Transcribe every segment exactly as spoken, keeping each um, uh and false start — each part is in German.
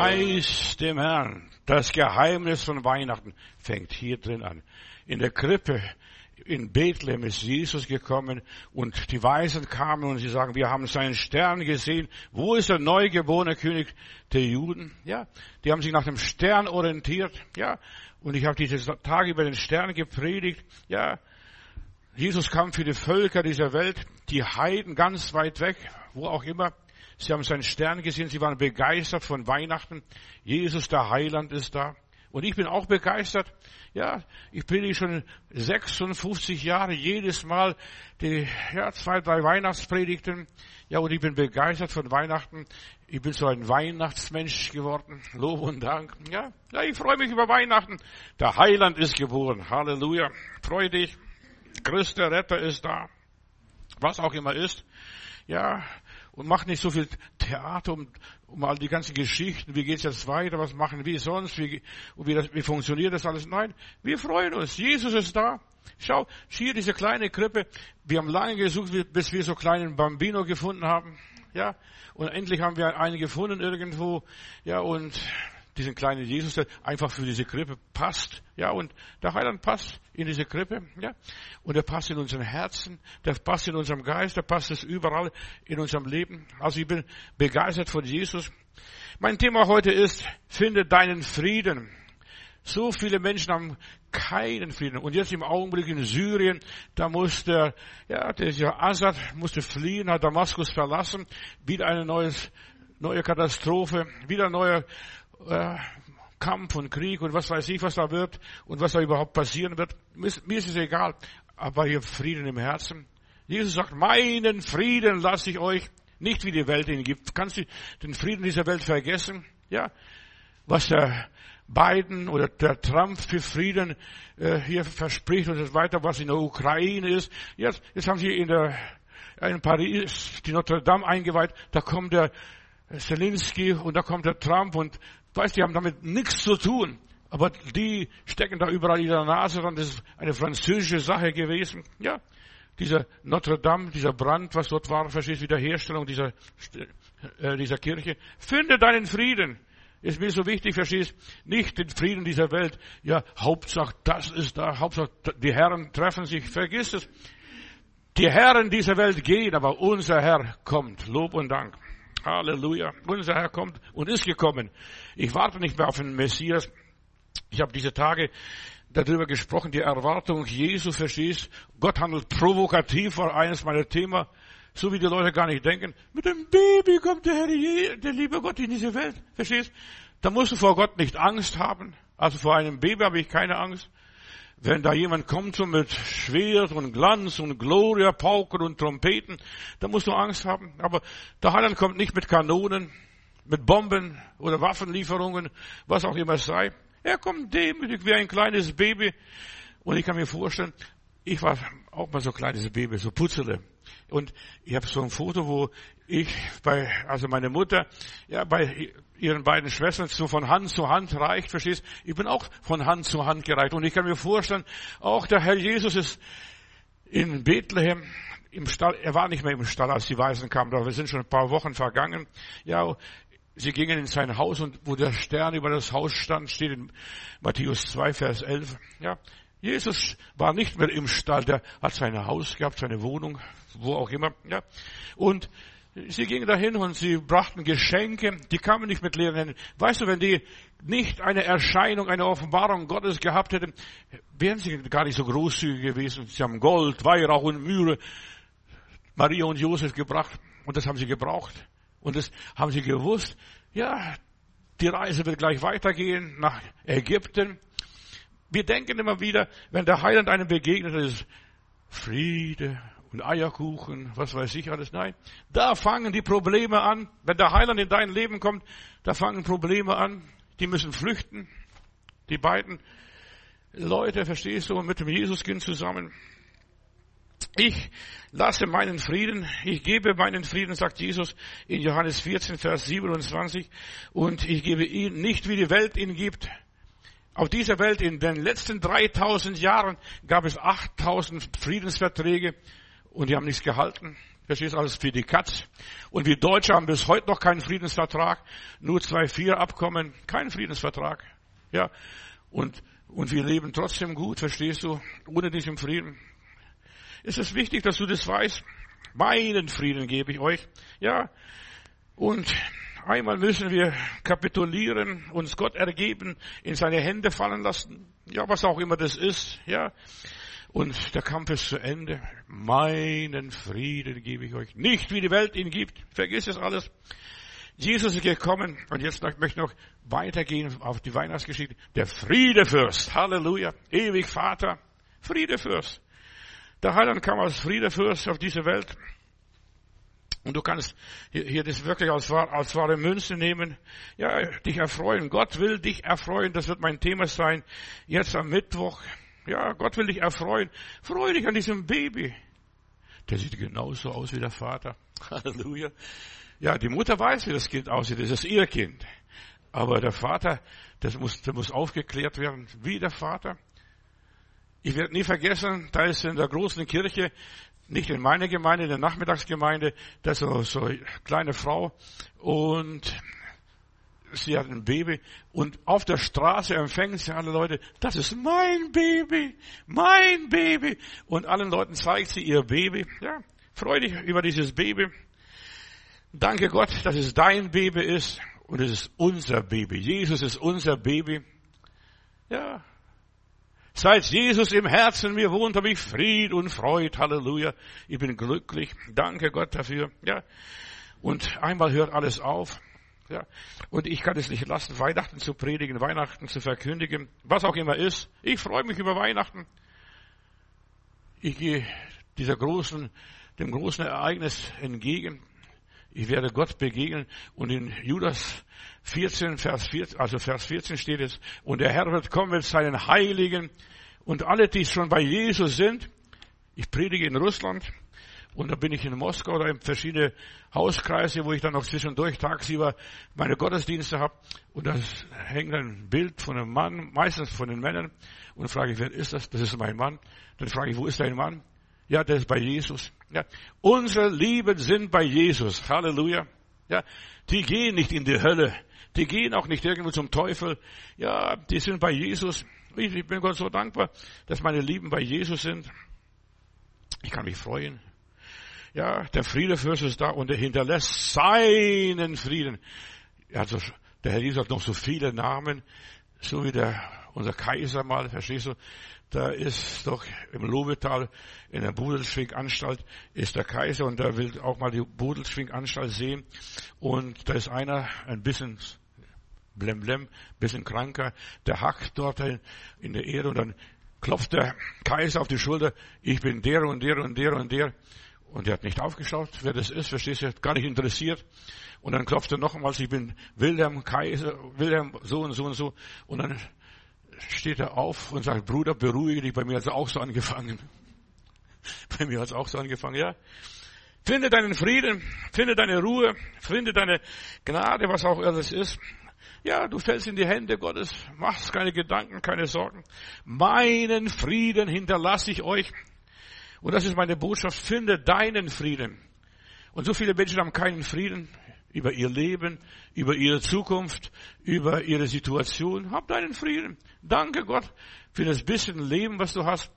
Preis dem Herrn. Das Geheimnis von Weihnachten fängt hier drin an. In der Krippe in Bethlehem ist Jesus gekommen und die Weisen kamen und sie sagen, wir haben seinen Stern gesehen. Wo ist der neugeborene König der Juden? Ja, die haben sich nach dem Stern orientiert. Ja, und ich habe diese Tage über den Stern gepredigt. Ja, Jesus kam für die Völker dieser Welt, die Heiden ganz weit weg, wo auch immer. Sie haben seinen Stern gesehen, sie waren begeistert von Weihnachten. Jesus, der Heiland, ist da. Und ich bin auch begeistert. Ja, ich predige schon sechsundfünfzig Jahre, jedes Mal die, ja, zwei, drei Weihnachtspredigten. Ja, und ich bin begeistert von Weihnachten. Ich bin so ein Weihnachtsmensch geworden. Lob und Dank. Ja, ja, ich freue mich über Weihnachten. Der Heiland ist geboren. Halleluja. Freu dich. Christus, der Retter, ist da. Was auch immer ist. Ja, und mach nicht so viel Theater um, um all die ganzen Geschichten. Wie geht's jetzt weiter? Was machen wir sonst? Wie, und wie, das, wie funktioniert das alles? Nein, wir freuen uns. Jesus ist da. Schau, hier diese kleine Krippe. Wir haben lange gesucht, bis wir so kleinen Bambino gefunden haben. Ja, und endlich haben wir einen gefunden irgendwo. Ja, und diesen kleinen Jesus, der einfach für diese Krippe passt. Ja, und der Heiland passt in diese Krippe. Ja, und er passt in unseren Herzen, der passt in unserem Geist, der passt es überall in unserem Leben. Also ich bin begeistert von Jesus. Mein Thema heute ist, finde deinen Frieden. So viele Menschen haben keinen Frieden. Und jetzt im Augenblick in Syrien, da musste, ja, der Assad musste fliehen, hat Damaskus verlassen. Wieder eine neues, neue Katastrophe, wieder ein neuer äh, Kampf und Krieg und was weiß ich, was da wird und was da überhaupt passieren wird. Mir ist es egal. Aber hier Frieden im Herzen. Jesus sagt, meinen Frieden lasse ich euch, nicht wie die Welt ihn gibt. Kannst du den Frieden dieser Welt vergessen? Ja, was der Biden oder der Trump für Frieden äh, hier verspricht und so weiter, was in der Ukraine ist. Jetzt, jetzt haben sie in der in Paris die Notre Dame eingeweiht. Da kommt der Zelensky und da kommt der Trump und weißt, die haben damit nichts zu tun. Aber die stecken da überall ihre Nase dran. Das ist eine französische Sache gewesen. Ja, dieser Notre Dame, dieser Brand, was dort war, verstehst du, Wiederherstellung dieser, äh, dieser Kirche. Finde deinen Frieden. Ist mir so wichtig, verstehst, nicht den Frieden dieser Welt. Ja, Hauptsache das ist da, Hauptsache die Herren treffen sich, vergiss es. Die Herren dieser Welt gehen, aber unser Herr kommt. Lob und Dank. Halleluja. Unser Herr kommt und ist gekommen. Ich warte nicht mehr auf den Messias. Ich habe diese Tage darüber gesprochen, die Erwartung Jesu, verstehst. Gott handelt provokativ, war eines meiner Themen. So wie die Leute gar nicht denken. Mit dem Baby kommt der Herr, Je- der liebe Gott in diese Welt. Verstehst? Da musst du vor Gott nicht Angst haben. Also vor einem Baby habe ich keine Angst. Wenn da jemand kommt so mit Schwert und Glanz und Gloria, Pauken und Trompeten, da musst du Angst haben. Aber der Heiland kommt nicht mit Kanonen, mit Bomben oder Waffenlieferungen, was auch immer es sei. Er kommt demütig wie ein kleines Baby. Und ich kann mir vorstellen, ich war auch mal so ein kleines Baby, so Putzele. Und ich habe so ein Foto, wo ich bei, also meine Mutter, ja, bei ihren beiden Schwestern so von Hand zu Hand reicht, verstehst? Ich bin auch von Hand zu Hand gereicht. Und ich kann mir vorstellen, auch der Herr Jesus ist in Bethlehem im Stall, er war nicht mehr im Stall, als die Weisen kamen, aber wir sind schon ein paar Wochen vergangen. Ja, sie gingen in sein Haus und wo der Stern über das Haus stand, steht in Matthäus zwei, Vers elf. Ja, Jesus war nicht mehr im Stall, der hat sein Haus gehabt, seine Wohnung, wo auch immer, ja. Und sie gingen dahin und sie brachten Geschenke, die kamen nicht mit leeren Händen. Weißt du, wenn die nicht eine Erscheinung, eine Offenbarung Gottes gehabt hätten, wären sie gar nicht so großzügig gewesen. Sie haben Gold, Weihrauch und Myrrhe, Maria und Josef gebracht und das haben sie gebraucht. Und das haben sie gewusst. Ja, die Reise wird gleich weitergehen nach Ägypten. Wir denken immer wieder, wenn der Heiland einem begegnet, ist Friede und Eierkuchen, was weiß ich alles. Nein, da fangen die Probleme an. Wenn der Heiland in dein Leben kommt, da fangen Probleme an. Die müssen flüchten. Die beiden Leute, verstehst du, mit dem Jesuskind zusammen. Ich lasse meinen Frieden, ich gebe meinen Frieden, sagt Jesus in Johannes vierzehn, Vers siebenundzwanzig. Und ich gebe ihn nicht, wie die Welt ihn gibt. Auf dieser Welt in den letzten dreitausend Jahren gab es achttausend Friedensverträge und die haben nichts gehalten. Verstehst du, alles für die Katz. Und wir Deutsche haben bis heute noch keinen Friedensvertrag. Nur zwei, vier Abkommen, kein Friedensvertrag. Ja. Und, und wir leben trotzdem gut, verstehst du, ohne diesen Frieden. Es ist wichtig, dass du das weißt. Meinen Frieden gebe ich euch. Ja. Und einmal müssen wir kapitulieren, uns Gott ergeben, in seine Hände fallen lassen. Ja, was auch immer das ist. Ja. Und der Kampf ist zu Ende. Meinen Frieden gebe ich euch. Nicht, wie die Welt ihn gibt. Vergiss es alles. Jesus ist gekommen. Und jetzt möchte ich noch weitergehen auf die Weihnachtsgeschichte. Der Friedefürst. Halleluja. Ewig Vater. Friedefürst. Der Heiland kam als Friedefürst auf diese Welt. Und du kannst hier, hier das wirklich als, als wahre Münze nehmen. Ja, dich erfreuen. Gott will dich erfreuen. Das wird mein Thema sein. Jetzt am Mittwoch. Ja, Gott will dich erfreuen. Freu dich an diesem Baby. Der sieht genauso aus wie der Vater. Halleluja. Ja, die Mutter weiß, wie das Kind aussieht. Das ist ihr Kind. Aber der Vater, das muss, das muss aufgeklärt werden, wie der Vater. Ich werde nie vergessen, da ist in der großen Kirche, nicht in meiner Gemeinde, in der Nachmittagsgemeinde, da ist so, so eine kleine Frau und sie hat ein Baby und auf der Straße empfängen sie alle Leute, das ist mein Baby, mein Baby. Und allen Leuten zeigt sie ihr Baby. Ja, freu dich über dieses Baby. Danke Gott, dass es dein Baby ist und es ist unser Baby. Jesus ist unser Baby. Ja. Seit Jesus im Herzen mir wohnt, habe ich Fried und Freude. Halleluja. Ich bin glücklich. Danke Gott dafür. Ja. Und einmal hört alles auf. Ja. Und ich kann es nicht lassen, Weihnachten zu predigen, Weihnachten zu verkündigen, was auch immer ist. Ich freue mich über Weihnachten. Ich gehe dieser großen, dem großen Ereignis entgegen. Ich werde Gott begegnen. Und in Judas vierzehn, Vers vierzehn, also Vers vierzehn steht es, und der Herr wird kommen mit seinen Heiligen und alle, die schon bei Jesus sind. Ich predige in Russland. Und da bin ich in Moskau, da in verschiedene Hauskreise, wo ich dann noch zwischendurch tagsüber meine Gottesdienste habe. Und da hängt ein Bild von einem Mann, meistens von den Männern. Und frage ich, wer ist das? Das ist mein Mann. Dann frage ich, wo ist dein Mann? Ja, der ist bei Jesus. Ja, unsere Lieben sind bei Jesus. Halleluja. Ja, die gehen nicht in die Hölle. Die gehen auch nicht irgendwo zum Teufel. Ja, die sind bei Jesus. Ich bin Gott so dankbar, dass meine Lieben bei Jesus sind. Ich kann mich freuen. Ja, der Friedefürst ist da und er hinterlässt seinen Frieden. Also, der Herr Jesus hat noch so viele Namen, so wie der, unser Kaiser mal, verstehst du? Da ist doch im Lobetal in der Bodelschwinganstalt ist der Kaiser und da will auch mal die Bodelschwinganstalt sehen. Und da ist einer ein bisschen blemblem, bisschen kranker, der hackt dort in der Erde und dann klopft der Kaiser auf die Schulter. Ich bin der und der und der und der. Und er hat nicht aufgeschaut, wer das ist, verstehst du, hat gar nicht interessiert. Und dann klopft er nochmals, ich bin Wilhelm Kaiser, Wilhelm so und so und so. Und dann steht er auf und sagt, Bruder, beruhige dich, bei mir hat es auch so angefangen. Bei mir hat es auch so angefangen, ja. Finde deinen Frieden, finde deine Ruhe, finde deine Gnade, was auch alles ist. Ja, du fällst in die Hände Gottes, machst keine Gedanken, keine Sorgen. Meinen Frieden hinterlasse ich euch. Und das ist meine Botschaft, finde deinen Frieden. Und so viele Menschen haben keinen Frieden über ihr Leben, über ihre Zukunft, über ihre Situation. Hab deinen Frieden. Danke Gott für das bisschen Leben, was du hast.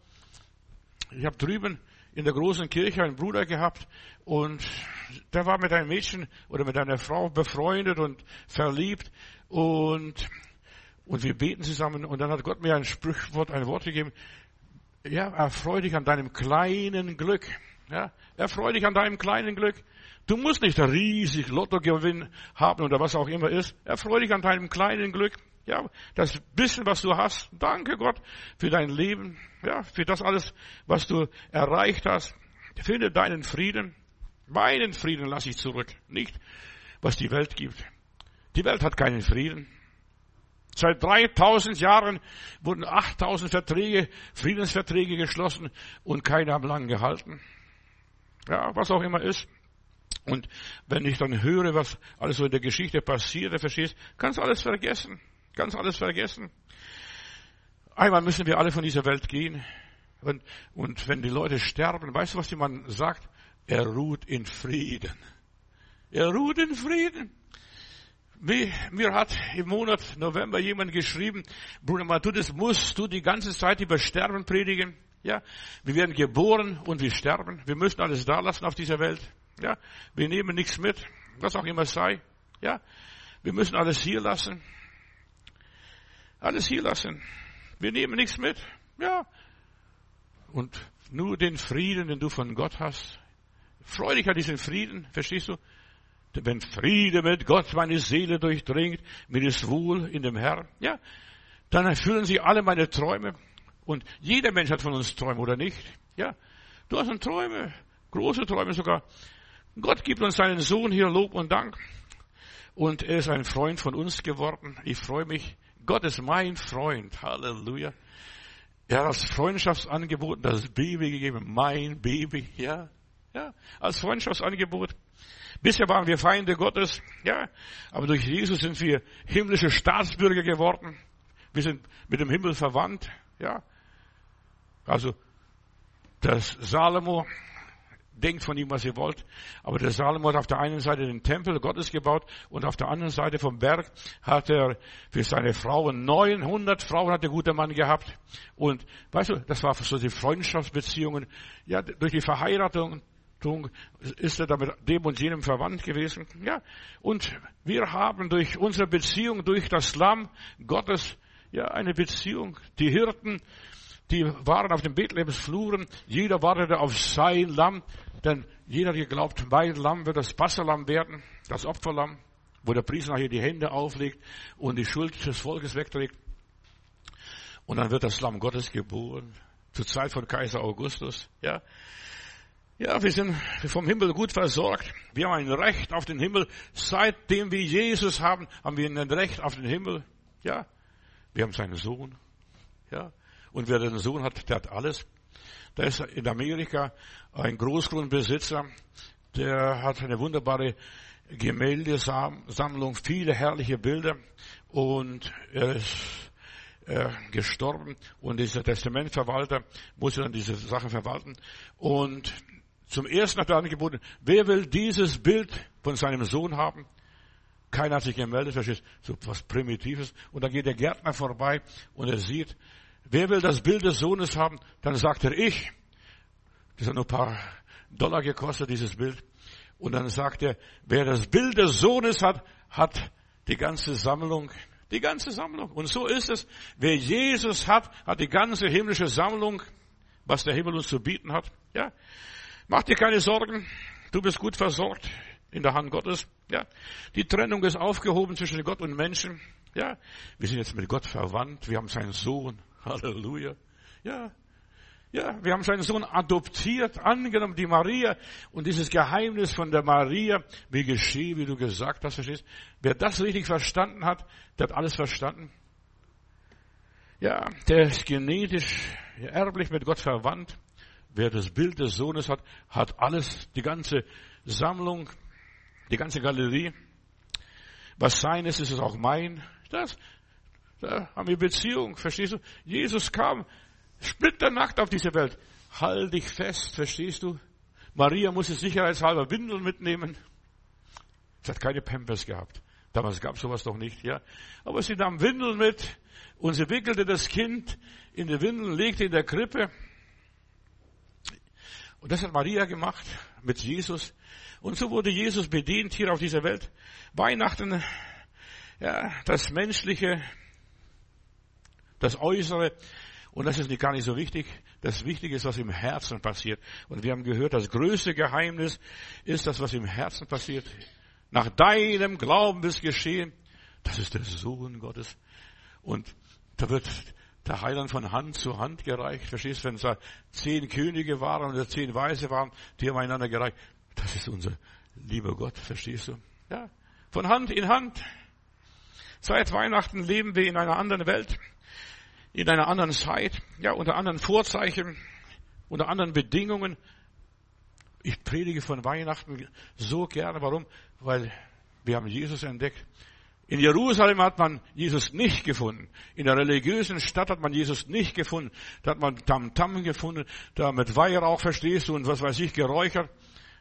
Ich habe drüben in der großen Kirche einen Bruder gehabt und der war mit einem Mädchen oder mit einer Frau befreundet und verliebt und, und wir beten zusammen und dann hat Gott mir ein Sprichwort, ein Wort gegeben. Ja, erfreu dich an deinem kleinen Glück. Ja, erfreu dich an deinem kleinen Glück. Du musst nicht riesig Lottogewinn haben oder was auch immer ist. Erfreu dich an deinem kleinen Glück. Ja, das bisschen, was du hast. Danke Gott für dein Leben. Ja, für das alles, was du erreicht hast. Finde deinen Frieden. Meinen Frieden lasse ich zurück. Nicht, was die Welt gibt. Die Welt hat keinen Frieden. Seit dreitausend Jahren wurden achttausend Verträge, Friedensverträge geschlossen und keine haben lang gehalten. Ja, was auch immer ist. Und wenn ich dann höre, was alles so in der Geschichte passiert, verstehst, kannst alles vergessen. Kannst alles vergessen. Einmal müssen wir alle von dieser Welt gehen. Und, und wenn die Leute sterben, weißt du, was jemand sagt? Er ruht in Frieden. Er ruht in Frieden. Wie, mir hat im Monat November jemand geschrieben, Bruder Matu, das musst du die ganze Zeit über Sterben predigen. Ja, wir werden geboren und wir sterben. Wir müssen alles da lassen auf dieser Welt. Ja, wir nehmen nichts mit, was auch immer sei. Ja, wir müssen alles hier lassen. Alles hier lassen. Wir nehmen nichts mit. Ja. Und nur den Frieden, den du von Gott hast. Freu dich an diesen Frieden, verstehst du? Wenn Friede mit Gott meine Seele durchdringt, mir ist wohl in dem Herrn, ja, dann erfüllen sich alle meine Träume. Und jeder Mensch hat von uns Träume, oder nicht? Ja, du hast Träume, große Träume sogar. Gott gibt uns seinen Sohn hier Lob und Dank. Und er ist ein Freund von uns geworden. Ich freue mich. Gott ist mein Freund. Halleluja. Er hat als Freundschaftsangebot das Baby gegeben. Mein Baby, ja. Ja, als Freundschaftsangebot. Bisher waren wir Feinde Gottes, ja, aber durch Jesus sind wir himmlische Staatsbürger geworden. Wir sind mit dem Himmel verwandt, ja. Also, das Salomo, denkt von ihm, was ihr wollt, aber der Salomo hat auf der einen Seite den Tempel Gottes gebaut und auf der anderen Seite vom Berg hat er für seine Frauen neunhundert Frauen hat der gute Mann gehabt. Und, weißt du, das war so die Freundschaftsbeziehungen, ja, durch die Verheiratung, ist er damit dem und jenem verwandt gewesen. Ja, und wir haben durch unsere Beziehung, durch das Lamm Gottes, ja, eine Beziehung. Die Hirten, die waren auf den Bethlehemsfluren. Jeder wartete auf sein Lamm, denn jeder hat geglaubt, mein Lamm wird das Passalamm werden, das Opferlamm, wo der Priester nachher die Hände auflegt und die Schuld des Volkes wegträgt. Und dann wird das Lamm Gottes geboren, zur Zeit von Kaiser Augustus, ja. Ja, wir sind vom Himmel gut versorgt. Wir haben ein Recht auf den Himmel. Seitdem wir Jesus haben, haben wir ein Recht auf den Himmel. Ja, wir haben seinen Sohn. Ja, und wer den Sohn hat, der hat alles. Da ist in Amerika ein Großgrundbesitzer, der hat eine wunderbare Gemäldesammlung, viele herrliche Bilder. Und er ist äh, gestorben. Und dieser Testamentverwalter musste dann diese Sachen verwalten. Und zum ersten hat er angeboten, wer will dieses Bild von seinem Sohn haben? Keiner hat sich gemeldet, das ist so was Primitives. Und dann geht der Gärtner vorbei und er sieht, wer will das Bild des Sohnes haben? Dann sagt er, ich. Das hat nur ein paar Dollar gekostet, dieses Bild. Und dann sagt er, wer das Bild des Sohnes hat, hat die ganze Sammlung. Die ganze Sammlung. Und so ist es. Wer Jesus hat, hat die ganze himmlische Sammlung, was der Himmel uns zu bieten hat. Ja. Mach dir keine Sorgen. Du bist gut versorgt in der Hand Gottes. Ja. Die Trennung ist aufgehoben zwischen Gott und Menschen. Ja. Wir sind jetzt mit Gott verwandt. Wir haben seinen Sohn. Halleluja. Ja. Ja. Wir haben seinen Sohn adoptiert, angenommen, die Maria. Und dieses Geheimnis von der Maria, wie geschehen, wie du gesagt hast, verstehst? Wer das richtig verstanden hat, der hat alles verstanden. Ja. Der ist genetisch, erblich mit Gott verwandt. Wer das Bild des Sohnes hat, hat alles, die ganze Sammlung, die ganze Galerie. Was sein ist, ist es auch mein. Das, da haben wir Beziehung, verstehst du? Jesus kam splitternackt auf diese Welt. Halt dich fest, verstehst du? Maria musste sicherheitshalber Windeln mitnehmen. Sie hat keine Pampers gehabt. Damals gab es sowas noch nicht, ja. Aber sie nahm Windeln mit und sie wickelte das Kind in die Windeln, legte in der Krippe. Und das hat Maria gemacht mit Jesus. Und so wurde Jesus bedient hier auf dieser Welt. Weihnachten, ja, das Menschliche, das Äußere. Und das ist nicht gar nicht so wichtig. Das Wichtige ist, was im Herzen passiert. Und wir haben gehört, das größte Geheimnis ist das, was im Herzen passiert. Nach deinem Glauben ist geschehen. Das ist der Sohn Gottes. Und da wird der Heiland von Hand zu Hand gereicht. Verstehst du, wenn es da zehn Könige waren oder zehn Weise waren, die haben einander gereicht. Das ist unser lieber Gott, verstehst du? Ja, von Hand in Hand. Seit Weihnachten leben wir in einer anderen Welt, in einer anderen Zeit, ja, unter anderen Vorzeichen, unter anderen Bedingungen. Ich predige von Weihnachten so gerne. Warum? Weil wir haben Jesus entdeckt. In Jerusalem hat man Jesus nicht gefunden. In der religiösen Stadt hat man Jesus nicht gefunden. Da hat man Tamtam gefunden, da mit Weihrauch, verstehst du, und was weiß ich, geräuchert.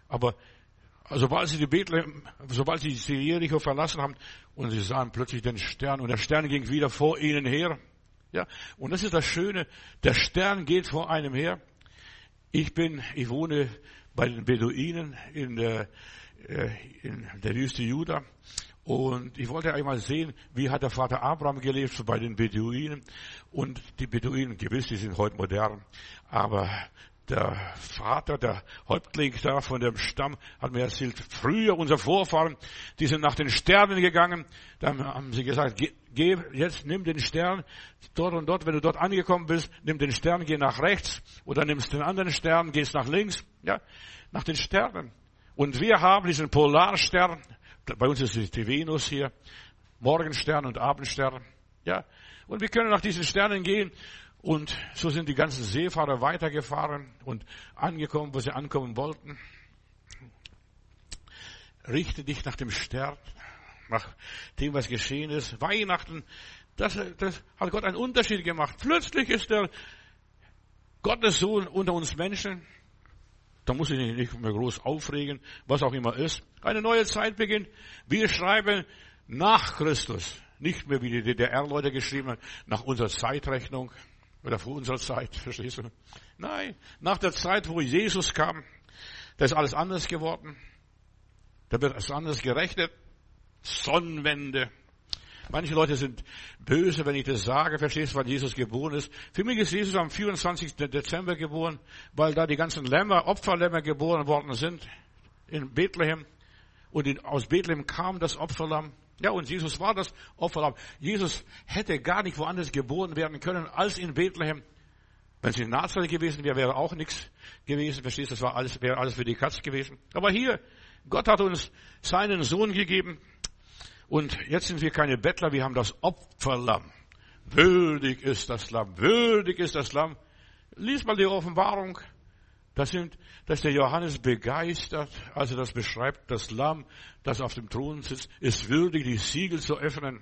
Aber sobald sie die Bethlehem, sobald sie Jericho verlassen haben und sie sahen plötzlich den Stern und der Stern ging wieder vor ihnen her. Ja, und das ist das Schöne. Der Stern geht vor einem her. Ich bin, ich wohne bei den Beduinen in der, in der Wüste Juda. Und ich wollte einmal sehen, wie hat der Vater Abraham gelebt, so bei den Beduinen. Und die Beduinen, gewiss, die sind heute modern. Aber der Vater, der Häuptling da von dem Stamm, hat mir erzählt, früher unsere Vorfahren, die sind nach den Sternen gegangen. Dann haben sie gesagt, geh, geh jetzt, nimm den Stern, dort und dort, wenn du dort angekommen bist, nimm den Stern, geh nach rechts. Oder nimmst den anderen Stern, gehst nach links. Ja, nach den Sternen. Und wir haben diesen Polarstern. Bei uns ist die Venus hier, Morgenstern und Abendstern. Ja, und wir können nach diesen Sternen gehen. Und so sind die ganzen Seefahrer weitergefahren und angekommen, wo sie ankommen wollten. Richte dich nach dem Stern, nach dem, was geschehen ist. Weihnachten, das, das hat Gott einen Unterschied gemacht. Plötzlich ist der Gottessohn unter uns Menschen. Da muss ich nicht mehr groß aufregen, was auch immer ist. Eine neue Zeit beginnt. Wir schreiben nach Christus. Nicht mehr, wie die D D R-Leute geschrieben haben, nach unserer Zeitrechnung oder vor unserer Zeit. Verstehst du? Nein, nach der Zeit, wo Jesus kam, da ist alles anders geworden. Da wird es anders gerechnet. Sonnenwende. Manche Leute sind böse, wenn ich das sage, verstehst du, weil Jesus geboren ist. Für mich ist Jesus am vierundzwanzigsten Dezember geboren, weil da die ganzen Lämmer, Opferlämmer geboren worden sind in Bethlehem. Und in, aus Bethlehem kam das Opferlamm. Ja, und Jesus war das Opferlamm. Jesus hätte gar nicht woanders geboren werden können als in Bethlehem. Wenn es in Nazareth gewesen wäre, wäre auch nichts gewesen. Verstehst du, das war alles, wäre alles für die Katz gewesen. Aber hier, Gott hat uns seinen Sohn gegeben. Und jetzt sind wir keine Bettler, wir haben das Opferlamm. Würdig ist das Lamm, würdig ist das Lamm. Lies mal die Offenbarung. Das sind, dass der Johannes begeistert, als er das beschreibt, das Lamm, das auf dem Thron sitzt, ist würdig, die Siegel zu öffnen.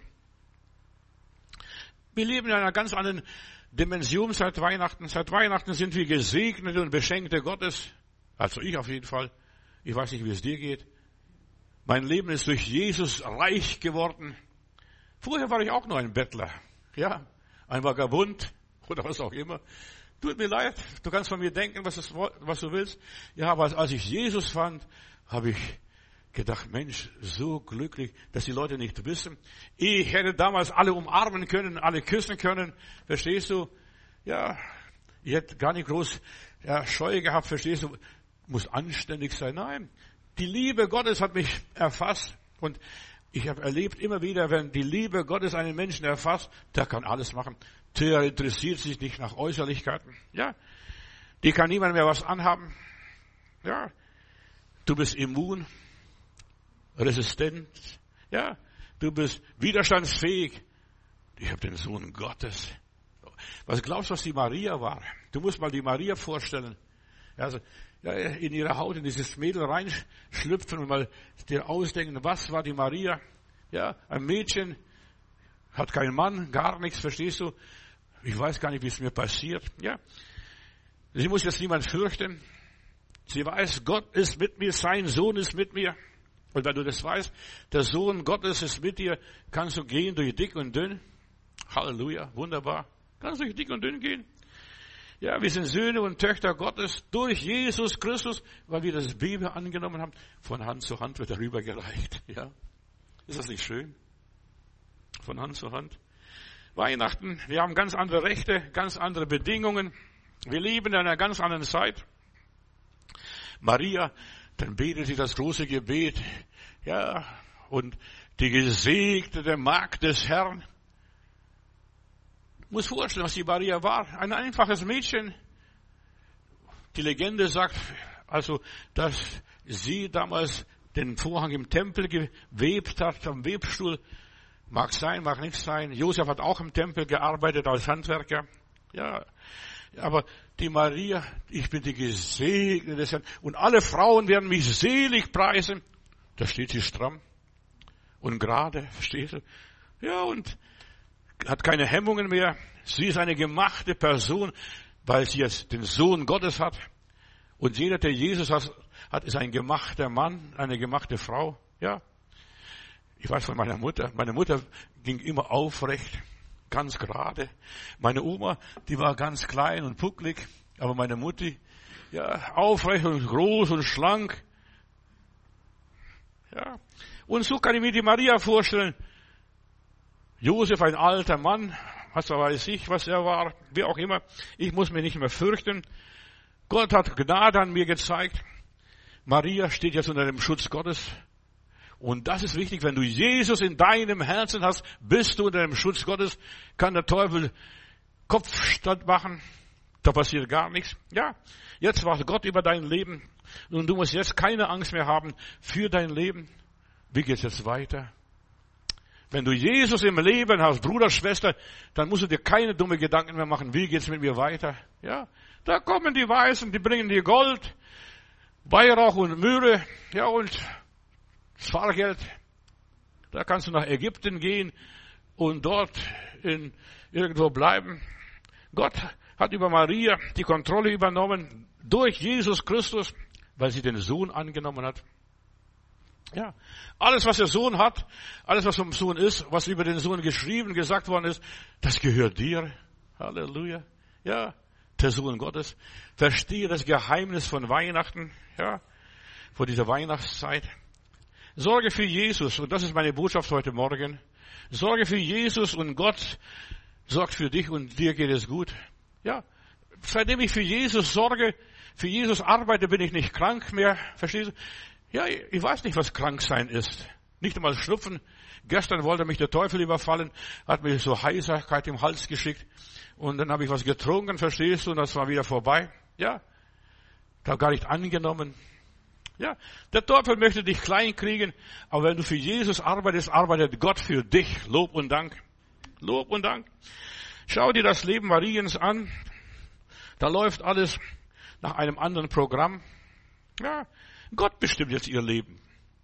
Wir leben in einer ganz anderen Dimension seit Weihnachten. Seit Weihnachten sind wir Gesegnete und Beschenkte Gottes. Also ich auf jeden Fall. Ich weiß nicht, wie es dir geht. Mein Leben ist durch Jesus reich geworden. Vorher war ich auch nur ein Bettler. Ja, ein Vagabund oder was auch immer. Tut mir leid, du kannst von mir denken, was, das, was du willst. Ja, aber als ich Jesus fand, habe ich gedacht, Mensch, so glücklich, dass die Leute nicht wissen. Ich hätte damals alle umarmen können, alle küssen können. Verstehst du? Ja, ich hätte gar nicht groß ja, Scheu gehabt. Verstehst du? Muss anständig sein. Nein. Die Liebe Gottes hat mich erfasst und ich habe erlebt immer wieder, wenn die Liebe Gottes einen Menschen erfasst, der kann alles machen. Der interessiert sich nicht nach Äußerlichkeiten. Ja, die kann niemand mehr was anhaben. Ja, du bist immun, resistent. Ja, du bist widerstandsfähig. Ich habe den Sohn Gottes. Was glaubst du, was die Maria war? Du musst mal die Maria vorstellen. Also, ja, in ihre Haut, in dieses Mädel reinschlüpfen und mal dir ausdenken, was war die Maria? Ja, ein Mädchen, hat keinen Mann, gar nichts, verstehst du? Ich weiß gar nicht, wie es mir passiert. Ja, sie muss jetzt niemand fürchten. Sie weiß, Gott ist mit mir, sein Sohn ist mit mir. Und wenn du das weißt, der Sohn Gottes ist mit dir, kannst du gehen durch dick und dünn. Halleluja, wunderbar. Kannst du durch dick und dünn gehen. Ja, wir sind Söhne und Töchter Gottes durch Jesus Christus, weil wir das Baby angenommen haben. Von Hand zu Hand wird er rübergereicht. Ja, ist das nicht schön? Von Hand zu Hand. Weihnachten, wir haben ganz andere Rechte, ganz andere Bedingungen. Wir leben in einer ganz anderen Zeit. Maria, dann betet sie das große Gebet. Ja, und die gesegnete Magd des Herrn. Ich muss vorstellen, was die Maria war. Ein einfaches Mädchen. Die Legende sagt, also, dass sie damals den Vorhang im Tempel gewebt hat, am Webstuhl. Mag sein, mag nicht sein. Josef hat auch im Tempel gearbeitet als Handwerker. Ja, aber die Maria, ich bin die Gesegnete des Herrn. Und alle Frauen werden mich selig preisen. Da steht sie stramm und gerade, verstehst du? Ja, und hat keine Hemmungen mehr. Sie ist eine gemachte Person, weil sie jetzt den Sohn Gottes hat. Und jeder, der Jesus als, hat, ist ein gemachter Mann, eine gemachte Frau. Ja. Ich weiß von meiner Mutter. Meine Mutter ging immer aufrecht, ganz gerade. Meine Oma, die war ganz klein und pucklig. Aber meine Mutti, ja, aufrecht und groß und schlank. Ja. Und so kann ich mir die Maria vorstellen. Josef, ein alter Mann, was weiß ich, was er war, wie auch immer. Ich muss mich nicht mehr fürchten. Gott hat Gnade an mir gezeigt. Maria steht jetzt unter dem Schutz Gottes. Und das ist wichtig, wenn du Jesus in deinem Herzen hast, bist du unter dem Schutz Gottes, kann der Teufel Kopfstand machen. Da passiert gar nichts. Ja, jetzt wacht Gott über dein Leben. Und du musst jetzt keine Angst mehr haben für dein Leben. Wie geht's jetzt weiter? Wenn du Jesus im Leben hast, Bruder, Schwester, dann musst du dir keine dummen Gedanken mehr machen. Wie geht's mit mir weiter? Ja, da kommen die Weisen, die bringen dir Gold, Weihrauch und Myrrhe, ja, und das Fahrgeld. Da kannst du nach Ägypten gehen und dort in, irgendwo bleiben. Gott hat über Maria die Kontrolle übernommen durch Jesus Christus, weil sie den Sohn angenommen hat. Ja, alles, was der Sohn hat, alles, was vom Sohn ist, was über den Sohn geschrieben, gesagt worden ist, das gehört dir. Halleluja. Ja, der Sohn Gottes. Verstehe das Geheimnis von Weihnachten, ja, vor dieser Weihnachtszeit. Sorge für Jesus, und das ist meine Botschaft heute Morgen. Sorge für Jesus und Gott sorgt für dich und dir geht es gut. Ja, seitdem ich für Jesus sorge, für Jesus arbeite, bin ich nicht krank mehr, verstehst du? Ja, ich weiß nicht, was krank sein ist. Nicht einmal Schnupfen. Gestern wollte mich der Teufel überfallen, hat mir so Heiserkeit im Hals geschickt. Und dann habe ich was getrunken, verstehst du, und das war wieder vorbei. Ja, ich habe gar nicht angenommen. Ja, der Teufel möchte dich klein kriegen, aber wenn du für Jesus arbeitest, arbeitet Gott für dich. Lob und Dank. Lob und Dank. Schau dir das Leben Mariens an. Da läuft alles nach einem anderen Programm. Ja, Gott bestimmt jetzt ihr Leben.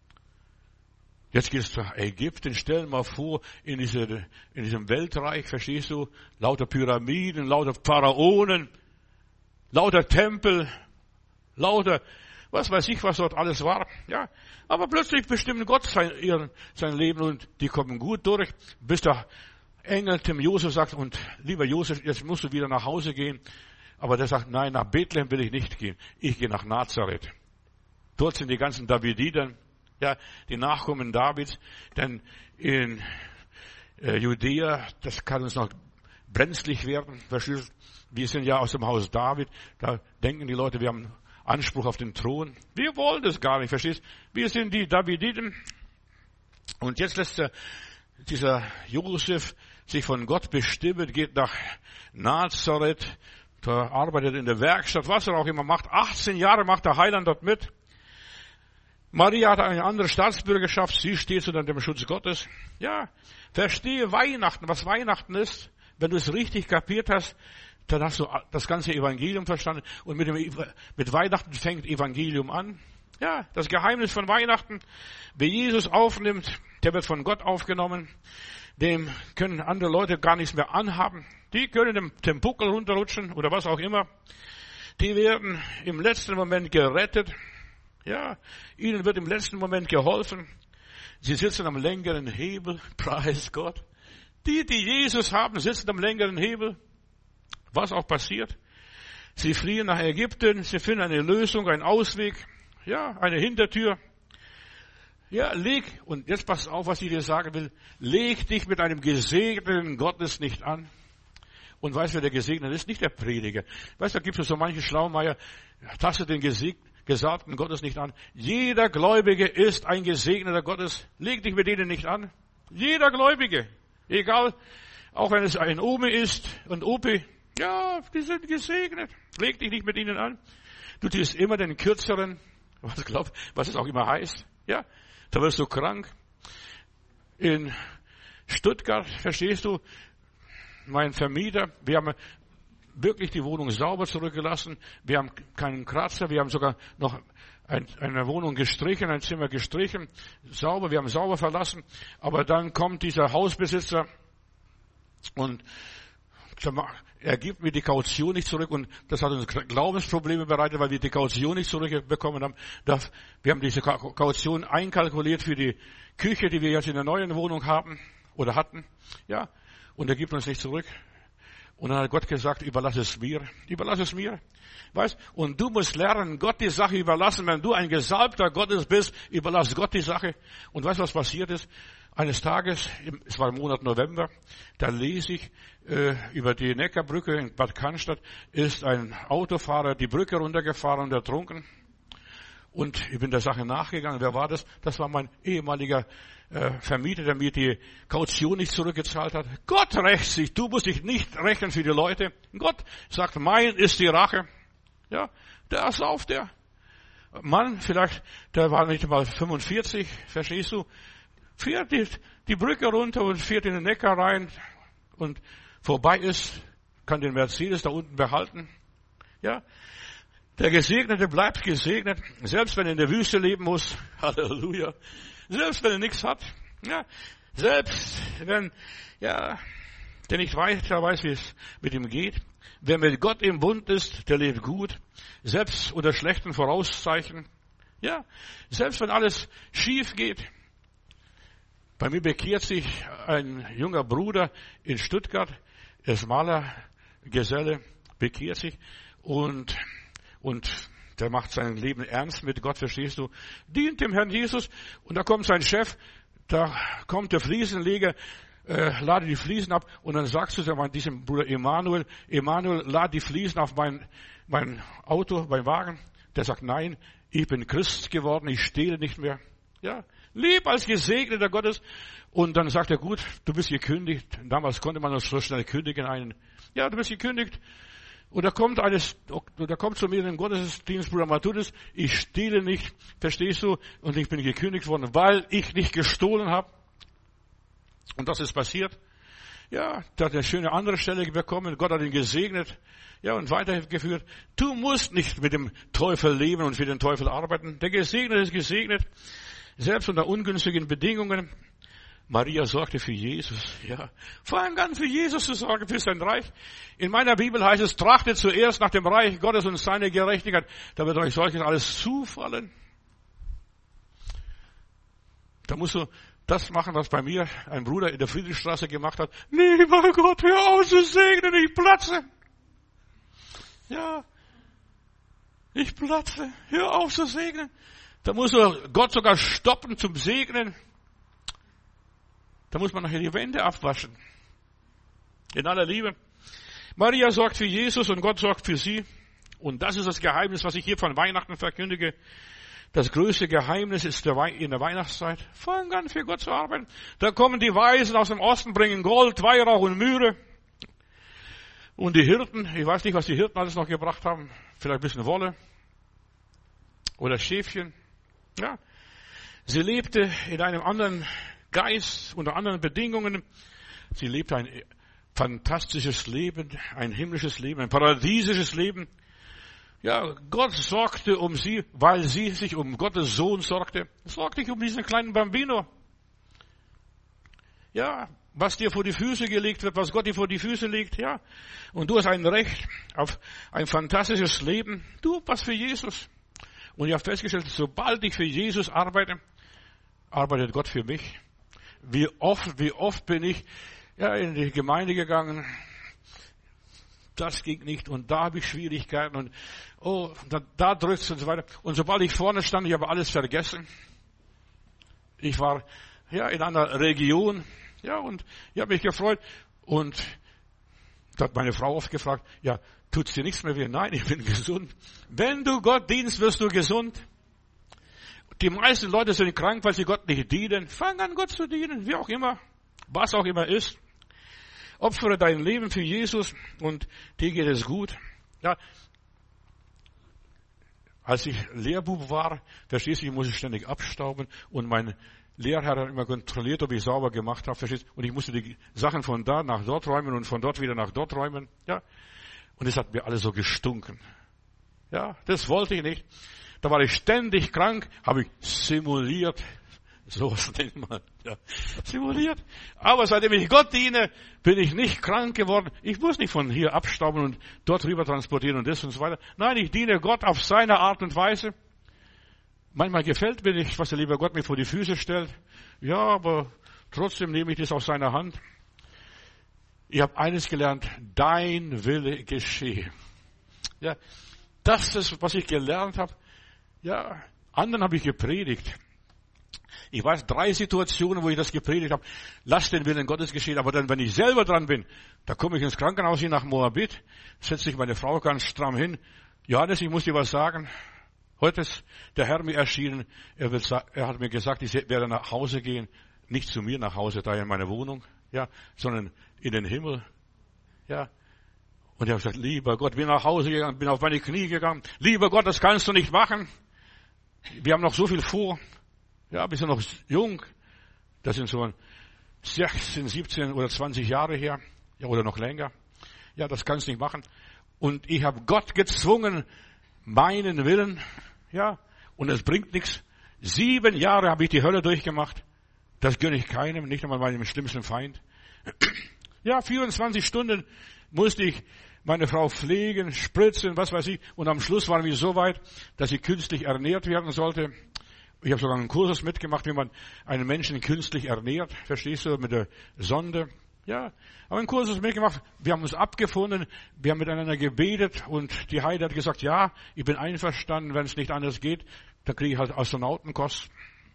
Jetzt geht es nach Ägypten. Stell dir mal vor, in, diese, in diesem Weltreich, verstehst du, lauter Pyramiden, lauter Pharaonen, lauter Tempel, lauter, was weiß ich, was dort alles war. Ja, aber plötzlich bestimmt Gott sein, ihr, sein Leben und die kommen gut durch, bis der Engel dem Josef sagt, und lieber Josef, jetzt musst du wieder nach Hause gehen. Aber der sagt, nein, nach Bethlehem will ich nicht gehen. Ich gehe nach Nazareth. Dort sind die ganzen Davididen, ja, die Nachkommen Davids, denn in äh, Judäa, das kann uns noch brenzlig werden. Wir sind ja aus dem Haus David, da denken die Leute, wir haben Anspruch auf den Thron. Wir wollen das gar nicht, verstehst? Wir sind die Davididen. Und jetzt lässt der, dieser Josef sich von Gott bestimmen, geht nach Nazareth, da arbeitet in der Werkstatt, was er auch immer macht. achtzehn Jahre macht der Heiland dort mit. Maria hat eine andere Staatsbürgerschaft, sie steht unter dem Schutz Gottes. Ja, verstehe Weihnachten, was Weihnachten ist. Wenn du es richtig kapiert hast, dann hast du das ganze Evangelium verstanden. Und mit, dem, mit Weihnachten fängt Evangelium an. Ja, das Geheimnis von Weihnachten. Wer Jesus aufnimmt, der wird von Gott aufgenommen. Dem können andere Leute gar nichts mehr anhaben. Die können dem, dem Buckel runterrutschen oder was auch immer. Die werden im letzten Moment gerettet. Ja, ihnen wird im letzten Moment geholfen. Sie sitzen am längeren Hebel. Preis Gott. Die, die Jesus haben, sitzen am längeren Hebel. Was auch passiert. Sie fliehen nach Ägypten. Sie finden eine Lösung, einen Ausweg. Ja, eine Hintertür. Ja, leg, und jetzt pass auf, was ich dir sagen will. Leg dich mit einem gesegneten Gottes nicht an. Und weißt du, wer der Gesegnete ist? Nicht der Prediger. Weißt du, da gibt es so manche Schlaumeier, taste den Gesegnen. Gesagten Gottes nicht an. Jeder Gläubige ist ein Gesegneter Gottes. Leg dich mit denen nicht an. Jeder Gläubige. Egal, auch wenn es ein Ome ist und Opi. Ja, die sind gesegnet. Leg dich nicht mit ihnen an. Du tust immer den Kürzeren. Was glaubt, was es auch immer heißt. Ja, da wirst du krank. In Stuttgart, verstehst du, mein Vermieter, wir haben wirklich die Wohnung sauber zurückgelassen. Wir haben keinen Kratzer. Wir haben sogar noch ein, eine Wohnung gestrichen, ein Zimmer gestrichen. Sauber, wir haben sauber verlassen. Aber dann kommt dieser Hausbesitzer und er gibt mir die Kaution nicht zurück und das hat uns Glaubensprobleme bereitet, weil wir die Kaution nicht zurückbekommen haben. Wir haben diese Kaution einkalkuliert für die Küche, die wir jetzt in der neuen Wohnung haben oder hatten. Ja, und er gibt uns nicht zurück. Und dann hat Gott gesagt, überlass es mir, überlass es mir. Weißt? Und du musst lernen, Gott die Sache überlassen. Wenn du ein Gesalbter Gottes bist, überlass Gott die Sache. Und weißt du, was passiert ist? Eines Tages, es war im Monat November, da lese ich äh, über die Neckarbrücke in Bad Cannstatt, ist ein Autofahrer die Brücke runtergefahren und ertrunken. Und ich bin der Sache nachgegangen. Wer war das? Das war mein ehemaliger äh, Vermieter, der mir die Kaution nicht zurückgezahlt hat. Gott rächt sich. Du musst dich nicht rächen für die Leute. Gott sagt, mein ist die Rache. Ja, der sauft der. Mann, vielleicht, der war nicht mal fünfundvierzig, verstehst du? Fährt die, die Brücke runter und fährt in den Neckar rein und vorbei ist, kann den Mercedes da unten behalten. Ja, der Gesegnete bleibt gesegnet, selbst wenn er in der Wüste leben muss. Halleluja. Selbst wenn er nichts hat. Ja, selbst wenn, ja, der nicht weiter weiß, wie es mit ihm geht. Wer mit Gott im Bund ist, der lebt gut. Selbst unter schlechten Vorauszeichen. Ja, selbst wenn alles schief geht. Bei mir bekehrt sich ein junger Bruder in Stuttgart, er ist Maler, Geselle, bekehrt sich und, und der macht sein Leben ernst mit Gott, verstehst du, dient dem Herrn Jesus und da kommt sein Chef, da kommt der Fliesenleger, äh, lade die Fliesen ab und dann sagst du diesem Bruder Emanuel, Emanuel, lade die Fliesen auf mein, mein Auto, mein Wagen. Der sagt, nein, ich bin Christ geworden, ich stehle nicht mehr. Ja, lieb als Gesegneter Gottes. Und dann sagt er, gut, du bist gekündigt. Damals konnte man noch so schnell kündigen einen. Ja, du bist gekündigt. Und da kommt eines, da kommt zu mir in den Gottesdienst, Bruder Matthäus, ich stehle nicht, verstehst du? Und ich bin gekündigt worden, weil ich nicht gestohlen habe. Und das ist passiert. Ja, der hat eine schöne andere Stelle bekommen. Gott hat ihn gesegnet. Ja, und weitergeführt. Du musst nicht mit dem Teufel leben und für den Teufel arbeiten. Der Gesegnete ist gesegnet. Selbst unter ungünstigen Bedingungen. Maria sorgte für Jesus. Ja, fang an für Jesus zu sorgen, für sein Reich. In meiner Bibel heißt es, trachtet zuerst nach dem Reich Gottes und seine Gerechtigkeit. Da wird euch solches alles zufallen. Da musst du das machen, was bei mir ein Bruder in der Friedrichstraße gemacht hat. Lieber Gott, hör auf zu segnen, ich platze. Ja, ich platze, hör auf zu segnen. Da muss Gott sogar stoppen zum Segnen. Da muss man nachher die Wände abwaschen. In aller Liebe. Maria sorgt für Jesus und Gott sorgt für sie. Und das ist das Geheimnis, was ich hier von Weihnachten verkündige. Das größte Geheimnis ist in der Weihnachtszeit. Fang an, für Gott zu arbeiten. Da kommen die Weisen aus dem Osten, bringen Gold, Weihrauch und Myrrhe. Und die Hirten, ich weiß nicht, was die Hirten alles noch gebracht haben. Vielleicht ein bisschen Wolle. Oder Schäfchen. Ja. Sie lebte in einem anderen Geist, unter anderen Bedingungen. Sie lebte ein fantastisches Leben, ein himmlisches Leben, ein paradiesisches Leben. Ja, Gott sorgte um sie, weil sie sich um Gottes Sohn sorgte. Sorgte dich um diesen kleinen Bambino. Ja, was dir vor die Füße gelegt wird, was Gott dir vor die Füße legt, ja. Und du hast ein Recht auf ein fantastisches Leben. Du, was für Jesus. Und ich habe festgestellt, sobald ich für Jesus arbeite, arbeitet Gott für mich. Wie oft, wie oft bin ich ja in die Gemeinde gegangen. Das ging nicht und da habe ich Schwierigkeiten und oh, da, da drückt es und so weiter. Und sobald ich vorne stand, ich habe alles vergessen. Ich war ja in einer Region, ja, und ich habe mich gefreut und da hat meine Frau oft gefragt, ja, tut's dir nichts mehr weh? Nein, ich bin gesund. Wenn du Gott dienst, wirst du gesund. Die meisten Leute sind krank, weil sie Gott nicht dienen. Fang an, Gott zu dienen, wie auch immer, was auch immer ist. Opfere dein Leben für Jesus und dir geht es gut. Ja, als ich Lehrbub war, verstehst du, ich musste ständig abstauben und mein Lehrherr hat immer kontrolliert, ob ich sauber gemacht habe, verstehst du, und ich musste die Sachen von da nach dort räumen und von dort wieder nach dort räumen. Ja, und es hat mir alles so gestunken. Ja, das wollte ich nicht. Da war ich ständig krank, habe ich simuliert, So was nennt man, ja, simuliert. Aber seitdem ich Gott diene, bin ich nicht krank geworden. Ich muss nicht von hier abstauben und dort rüber transportieren und das und so weiter. Nein, ich diene Gott auf seine Art und Weise. Manchmal gefällt mir nicht, was der liebe Gott mir vor die Füße stellt. Ja, aber trotzdem nehme ich das aus seiner Hand. Ich habe eines gelernt, dein Wille geschehe. Ja, das ist, was ich gelernt habe. Ja, anderen habe ich gepredigt. Ich weiß, drei Situationen, wo ich das gepredigt habe. Lass den Willen Gottes geschehen. Aber dann, wenn ich selber dran bin, da komme ich ins Krankenhaus hier nach Moabit, setze sich meine Frau ganz stramm hin. Johannes, ich muss dir was sagen. Heute ist der Herr mir erschienen. Er, wird, er hat mir gesagt, ich werde nach Hause gehen. Nicht zu mir nach Hause, da in meine Wohnung, ja, sondern in den Himmel. Ja. Und ich habe gesagt, lieber Gott, bin nach Hause gegangen, bin auf meine Knie gegangen. Lieber Gott, das kannst du nicht machen. Wir haben noch so viel vor. Ja, wir sind noch jung. Das sind so sechzehn, siebzehn oder zwanzig Jahre her. Ja, oder noch länger. Ja, das kannst du nicht machen. Und ich habe Gott gezwungen, meinen Willen. Ja, und es bringt nichts. Sieben Jahre habe ich die Hölle durchgemacht. Das gönne ich keinem, nicht einmal meinem schlimmsten Feind. Ja, vierundzwanzig Stunden musste ich meine Frau pflegen, spritzen, was weiß ich. Und am Schluss waren wir so weit, dass sie künstlich ernährt werden sollte. Ich habe sogar einen Kurs mitgemacht, wie man einen Menschen künstlich ernährt. Verstehst du, mit der Sonde. Ja, aber einen Kurs mitgemacht. Wir haben uns abgefunden, wir haben miteinander gebetet und die Heide hat gesagt, ja, ich bin einverstanden, wenn es nicht anders geht, dann kriege ich halt Astronautenkost.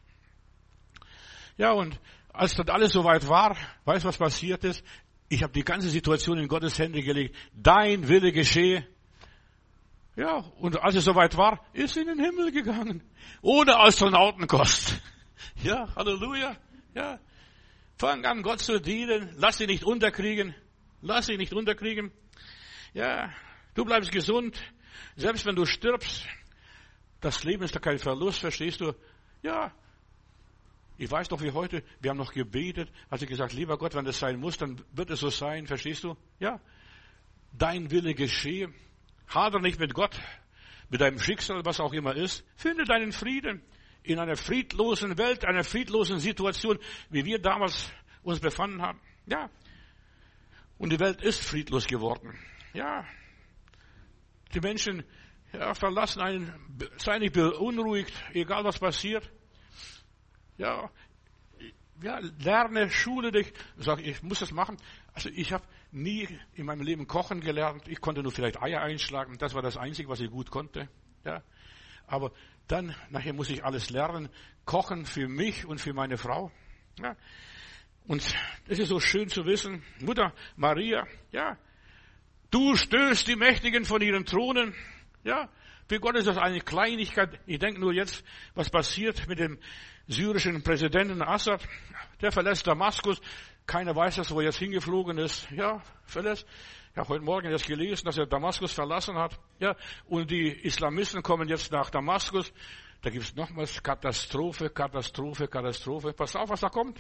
Ja, und als das alles soweit war, weißt du, was passiert ist? Ich habe die ganze Situation in Gottes Hände gelegt. Dein Wille geschehe. Ja, und als es soweit war, ist sie in den Himmel gegangen. Ohne Astronautenkost. Ja, Halleluja. Ja. Fang an, Gott zu dienen. Lass dich nicht unterkriegen. Lass dich nicht unterkriegen. Ja, du bleibst gesund. Selbst wenn du stirbst. Das Leben ist doch kein Verlust, verstehst du? Ja. Ich weiß doch wie heute, wir haben noch gebetet, hat sie gesagt, lieber Gott, wenn das sein muss, dann wird es so sein, verstehst du? Ja. Dein Wille geschehe. Hader nicht mit Gott, mit deinem Schicksal, was auch immer ist. Finde deinen Frieden in einer friedlosen Welt, einer friedlosen Situation, wie wir damals uns befanden haben. Ja. Und die Welt ist friedlos geworden. Ja. Die Menschen ja, verlassen einen, sei nicht beunruhigt, egal was passiert. Ja, ja, lerne, schule dich. Sag, ich muss das machen. Also ich habe nie in meinem Leben kochen gelernt. Ich konnte nur vielleicht Eier einschlagen. Das war das Einzige, was ich gut konnte. Ja, aber dann nachher muss ich alles lernen, kochen für mich und für meine Frau. Ja, und es ist so schön zu wissen, Mutter Maria, ja, du stößt die Mächtigen von ihren Thronen. Ja, für Gott ist das eine Kleinigkeit. Ich denke nur jetzt, was passiert mit dem syrischen Präsidenten Assad. Der verlässt Damaskus. Keiner weiß das, wo er jetzt hingeflogen ist. Ja, verlässt. Ich habe heute Morgen jetzt gelesen, dass er Damaskus verlassen hat. Ja, und die Islamisten kommen jetzt nach Damaskus. Da gibt es nochmals Katastrophe, Katastrophe, Katastrophe. Pass auf, was da kommt.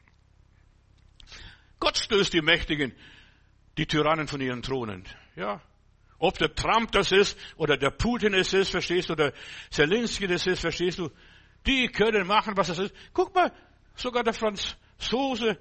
Gott stößt die Mächtigen, die Tyrannen von ihren Thronen. Ja. Ob der Trump das ist, oder der Putin es ist, verstehst du, oder Zelensky das ist, verstehst du. Die können machen, was es ist. Guck mal, sogar der Franzose,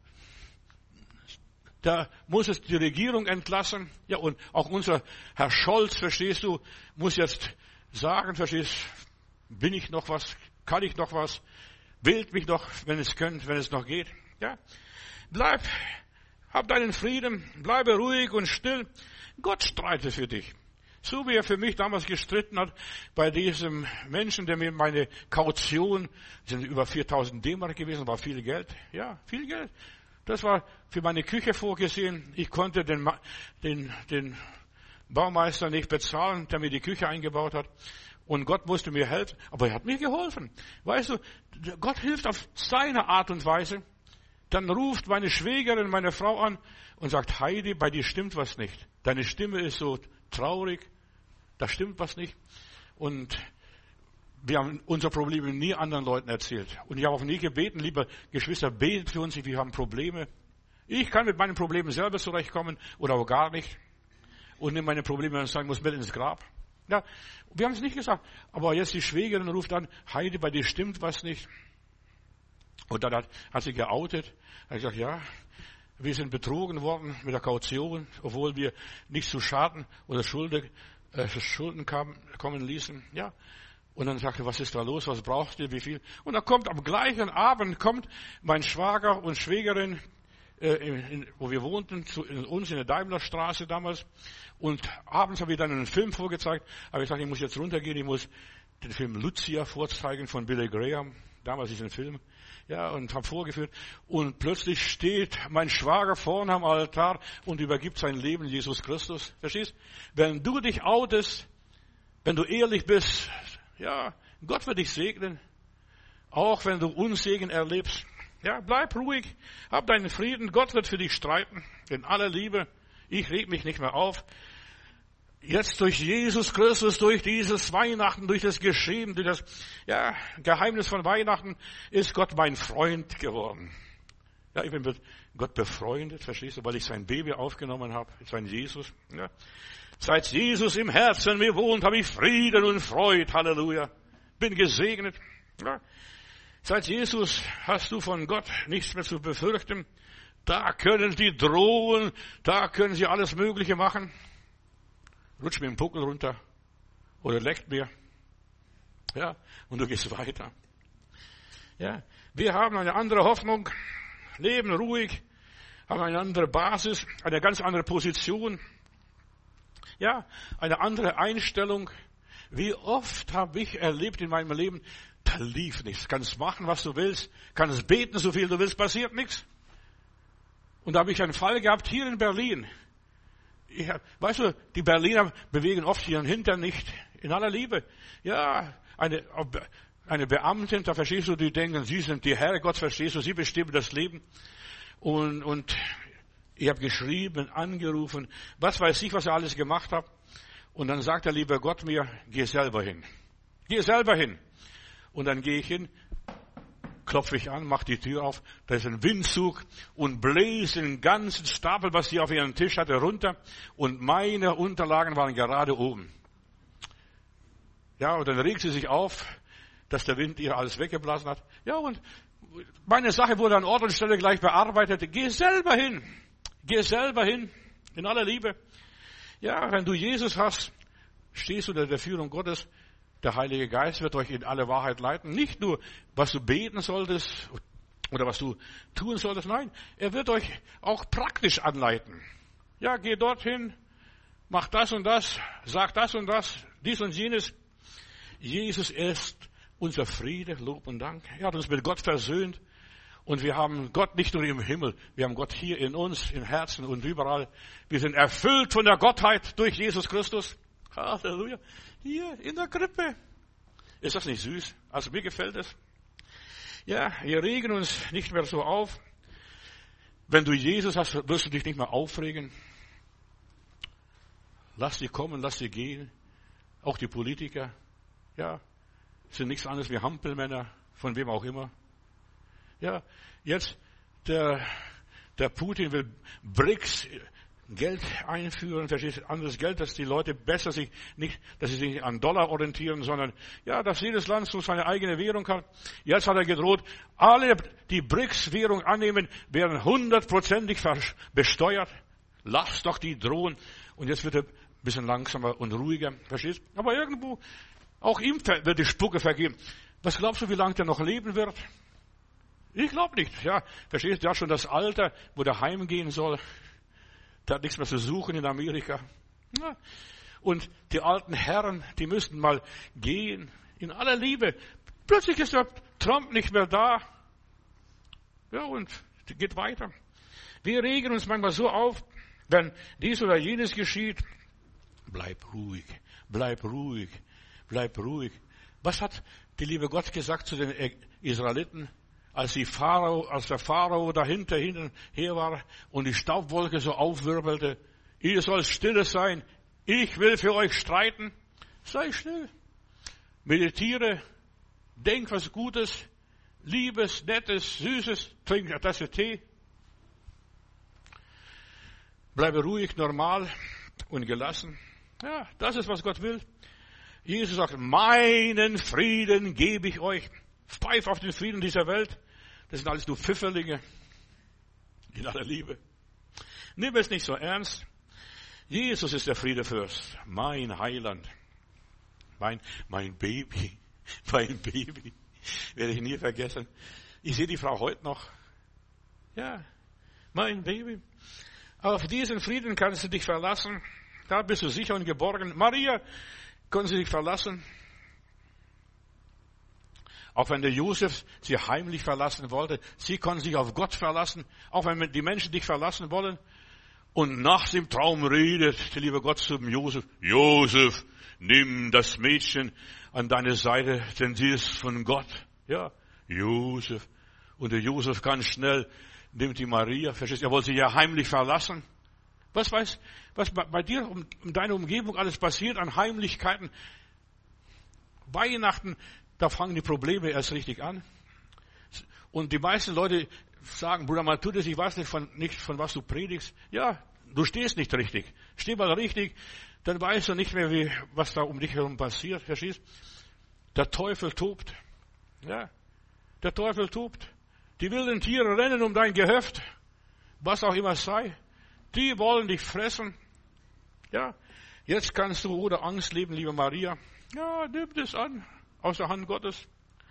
da muss es die Regierung entlassen. Ja, und auch unser Herr Scholz, verstehst du, muss jetzt sagen, verstehst, bin ich noch was, kann ich noch was, wählt mich noch, wenn es könnt, wenn es noch geht. Ja, bleib, hab deinen Frieden, bleibe ruhig und still. Gott streitet für dich. So wie er für mich damals gestritten hat bei diesem Menschen, der mir meine Kaution, das sind über viertausend D-Mark gewesen, war viel Geld. Ja, viel Geld. Das war für meine Küche vorgesehen. Ich konnte den, den, den Baumeister nicht bezahlen, der mir die Küche eingebaut hat. Und Gott musste mir helfen. Aber er hat mir geholfen. Weißt du, Gott hilft auf seine Art und Weise. Dann ruft meine Schwägerin meine Frau an und sagt, Heidi, bei dir stimmt was nicht. Deine Stimme ist so traurig, da stimmt was nicht. Und wir haben unsere Probleme nie anderen Leuten erzählt. Und ich habe auch nie gebeten, liebe Geschwister, betet für uns, wir haben Probleme. Ich kann mit meinen Problemen selber zurechtkommen oder auch gar nicht. Und nehme meine Probleme und sagen, muss mit ins Grab. Ja, wir haben es nicht gesagt. Aber jetzt die Schwägerin ruft an, Heidi, bei dir stimmt was nicht. Und dann hat, hat sie geoutet. Er hat gesagt, ja, wir sind betrogen worden mit der Kaution, obwohl wir nicht zu Schaden oder Schulden, äh, Schulden kamen, kommen ließen. Ja. Und dann sagte, was ist da los? Was braucht ihr? Wie viel? Und dann kommt am gleichen Abend kommt mein Schwager und Schwägerin, äh, in, in, wo wir wohnten, zu in, uns in der Daimlerstraße damals. Und abends habe ich dann einen Film vorgezeigt. Aber ich sagte, ich muss jetzt runtergehen. Ich muss den Film Lucia vorzeigen von Billy Graham. Damals ist ein Film. Ja, und habe vorgeführt. Und plötzlich steht mein Schwager vorne am Altar und übergibt sein Leben Jesus Christus. Verstehst? Wenn du dich outest, wenn du ehrlich bist, ja, Gott wird dich segnen. Auch wenn du Unsegen erlebst. Ja, bleib ruhig. Hab deinen Frieden. Gott wird für dich streiten. In aller Liebe. Ich reg mich nicht mehr auf. Jetzt durch Jesus Christus, durch dieses Weihnachten, durch das Geschehen, durch das ja, Geheimnis von Weihnachten ist Gott mein Freund geworden. Ja, ich bin mit Gott befreundet, verstehst du, weil ich sein Baby aufgenommen habe, sein Jesus. Ja. Seit Jesus im Herzen mir wohnt, habe ich Frieden und Freude, Halleluja. Bin gesegnet. Ja. Seit Jesus hast du von Gott nichts mehr zu befürchten. Da können sie drohen, da können sie alles Mögliche machen. Rutscht mir den Puckel runter oder leckt mir. Ja, und du gehst weiter. Ja, wir haben eine andere Hoffnung, leben ruhig, haben eine andere Basis, eine ganz andere Position. Ja, eine andere Einstellung. Wie oft habe ich erlebt in meinem Leben, da lief nichts. Kannst machen, was du willst, kannst beten, so viel du willst, passiert nichts. Und da habe ich einen Fall gehabt hier in Berlin. Ich, weißt du, die Berliner bewegen oft ihren Hintern nicht, in aller Liebe. Ja, eine, eine Beamtin, da verstehst du, die denken, sie sind die Herr Gott, verstehst du, sie bestimmen das Leben. Und, und ich habe geschrieben, angerufen, was weiß ich, was ich alles gemacht habe. Und dann sagt der liebe Gott mir, geh selber hin. Geh selber hin. Und dann gehe ich hin, klopfe ich an, mache die Tür auf, da ist ein Windzug und bläst den ganzen Stapel, was sie auf ihrem Tisch hatte, runter. Und meine Unterlagen waren gerade oben. Ja, und dann regt sie sich auf, dass der Wind ihr alles weggeblasen hat. Ja, und meine Sache wurde an Ort und Stelle gleich bearbeitet. Geh selber hin. Geh selber hin. In aller Liebe. Ja, wenn du Jesus hast, stehst du unter der Führung Gottes. Der Heilige Geist wird euch in alle Wahrheit leiten. Nicht nur, was du beten solltest oder was du tun solltest. Nein, er wird euch auch praktisch anleiten. Ja, geh dorthin, mach das und das, sag das und das, dies und jenes. Jesus ist unser Friede, Lob und Dank. Er hat uns mit Gott versöhnt. Und wir haben Gott nicht nur im Himmel, wir haben Gott hier in uns, im Herzen und überall. Wir sind erfüllt von der Gottheit durch Jesus Christus. Halleluja. Hier in der Krippe. Ist das nicht süß? Also mir gefällt es. Ja, wir regen uns nicht mehr so auf. Wenn du Jesus hast, wirst du dich nicht mehr aufregen. Lass sie kommen, lass sie gehen. Auch die Politiker, ja, sind nichts anderes wie Hampelmänner, von wem auch immer. Ja, jetzt der, der Putin will B R I C S Geld einführen, verstehst, anderes Geld, dass die Leute besser sich nicht, dass sie sich nicht an Dollar orientieren, sondern, ja, dass jedes Land so seine eigene Währung hat. Jetzt hat er gedroht, alle, die B R I C S-Währung annehmen, werden hundertprozentig besteuert. Lass doch die drohen. Und jetzt wird er ein bisschen langsamer und ruhiger, verstehst? Aber irgendwo, auch ihm wird die Spucke vergeben. Was glaubst du, wie lange der noch leben wird? Ich glaube nicht, ja. Verstehst du, der hat schon das Alter, wo der heimgehen soll. Der hat nichts mehr zu suchen in Amerika. Ja. Und die alten Herren, die müssten mal gehen, in aller Liebe. Plötzlich ist der Trump nicht mehr da. Ja, und geht weiter. Wir regen uns manchmal so auf, wenn dies oder jenes geschieht. Bleib ruhig, bleib ruhig, bleib ruhig. Was hat die liebe Gott gesagt zu den Israeliten? Als, die Pharao, als der Pharao dahinter hinten her war und die Staubwolke so aufwirbelte, ihr sollt stille sein, ich will für euch streiten. Sei still. Meditiere, denk was Gutes, Liebes, Nettes, Süßes, trink eine Tasse Tee. Bleibe ruhig, normal und gelassen. Ja, das ist, was Gott will. Jesus sagt, meinen Frieden gebe ich euch. Pfeif auf den Frieden dieser Welt. Das sind alles nur Pfifferlinge. In aller Liebe. Nimm es nicht so ernst. Jesus ist der Friedefürst. Mein Heiland. Mein, mein Baby. Mein Baby. Werde ich nie vergessen. Ich sehe die Frau heute noch. Ja. Mein Baby. Auf diesen Frieden kannst du dich verlassen. Da bist du sicher und geborgen. Maria konnte sich verlassen. Auch wenn der Josef sie heimlich verlassen wollte. Sie konnte sich auf Gott verlassen. Auch wenn die Menschen dich verlassen wollen. Und nach dem Traum redet der liebe Gott zum Josef. Josef, nimm das Mädchen an deine Seite, denn sie ist von Gott. Ja, Josef. Und der Josef ganz schnell nimmt die Maria. Verstehst du? Er wollte sie ja heimlich verlassen. Was weiß, was bei dir um, um deine Umgebung alles passiert an Heimlichkeiten? Weihnachten, da fangen die Probleme erst richtig an. Und die meisten Leute sagen, Bruder Matthäus, ich weiß nicht von, nicht von was du predigst. Ja, du stehst nicht richtig. Steh mal richtig, dann weißt du nicht mehr, wie, was da um dich herum passiert. Verstehst? Der Teufel tobt. Ja, der Teufel tobt. Die wilden Tiere rennen um dein Gehöft, was auch immer es sei. Die wollen dich fressen. Ja, jetzt kannst du ohne Angst leben, liebe Maria. Ja, nimm das an, aus der Hand Gottes.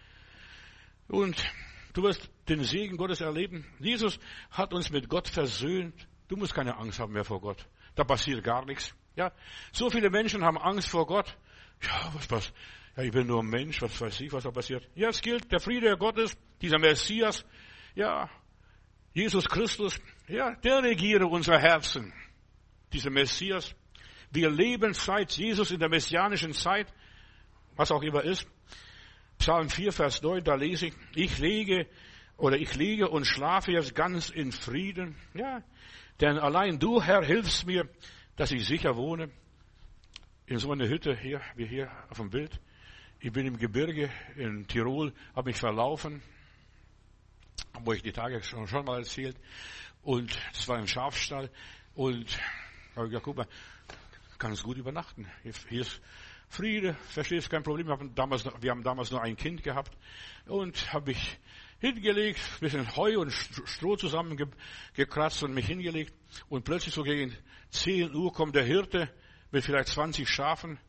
Und du wirst den Segen Gottes erleben. Jesus hat uns mit Gott versöhnt. Du musst keine Angst haben mehr vor Gott. Da passiert gar nichts. Ja, so viele Menschen haben Angst vor Gott. Ja, was was? Ja, ich bin nur ein Mensch. Was weiß ich, was da passiert? Ja, es gilt der Friede Gottes, dieser Messias. Ja, Jesus Christus. Ja, der regiere unser Herzen. Dieser Messias. Wir leben seit Jesus in der messianischen Zeit, was auch immer ist. Psalm vier, Vers neun, da lese ich, ich lege oder ich liege und schlafe jetzt ganz in Frieden. Ja, denn allein du, Herr, hilfst mir, dass ich sicher wohne. In so einer Hütte hier, wie hier auf dem Bild. Ich bin im Gebirge in Tirol, habe mich verlaufen, wo ich die Tage schon, schon mal erzählt. Und das war ein Schafstall. Und habe ich gesagt, guck mal, kannst gut übernachten. Hier, hier ist Friede, verstehst, kein Problem. Wir haben damals, wir haben damals nur ein Kind gehabt. Und habe mich hingelegt, ein bisschen Heu und Stroh zusammengekratzt und mich hingelegt. Und plötzlich so gegen zehn Uhr kommt der Hirte mit vielleicht zwanzig Schafen.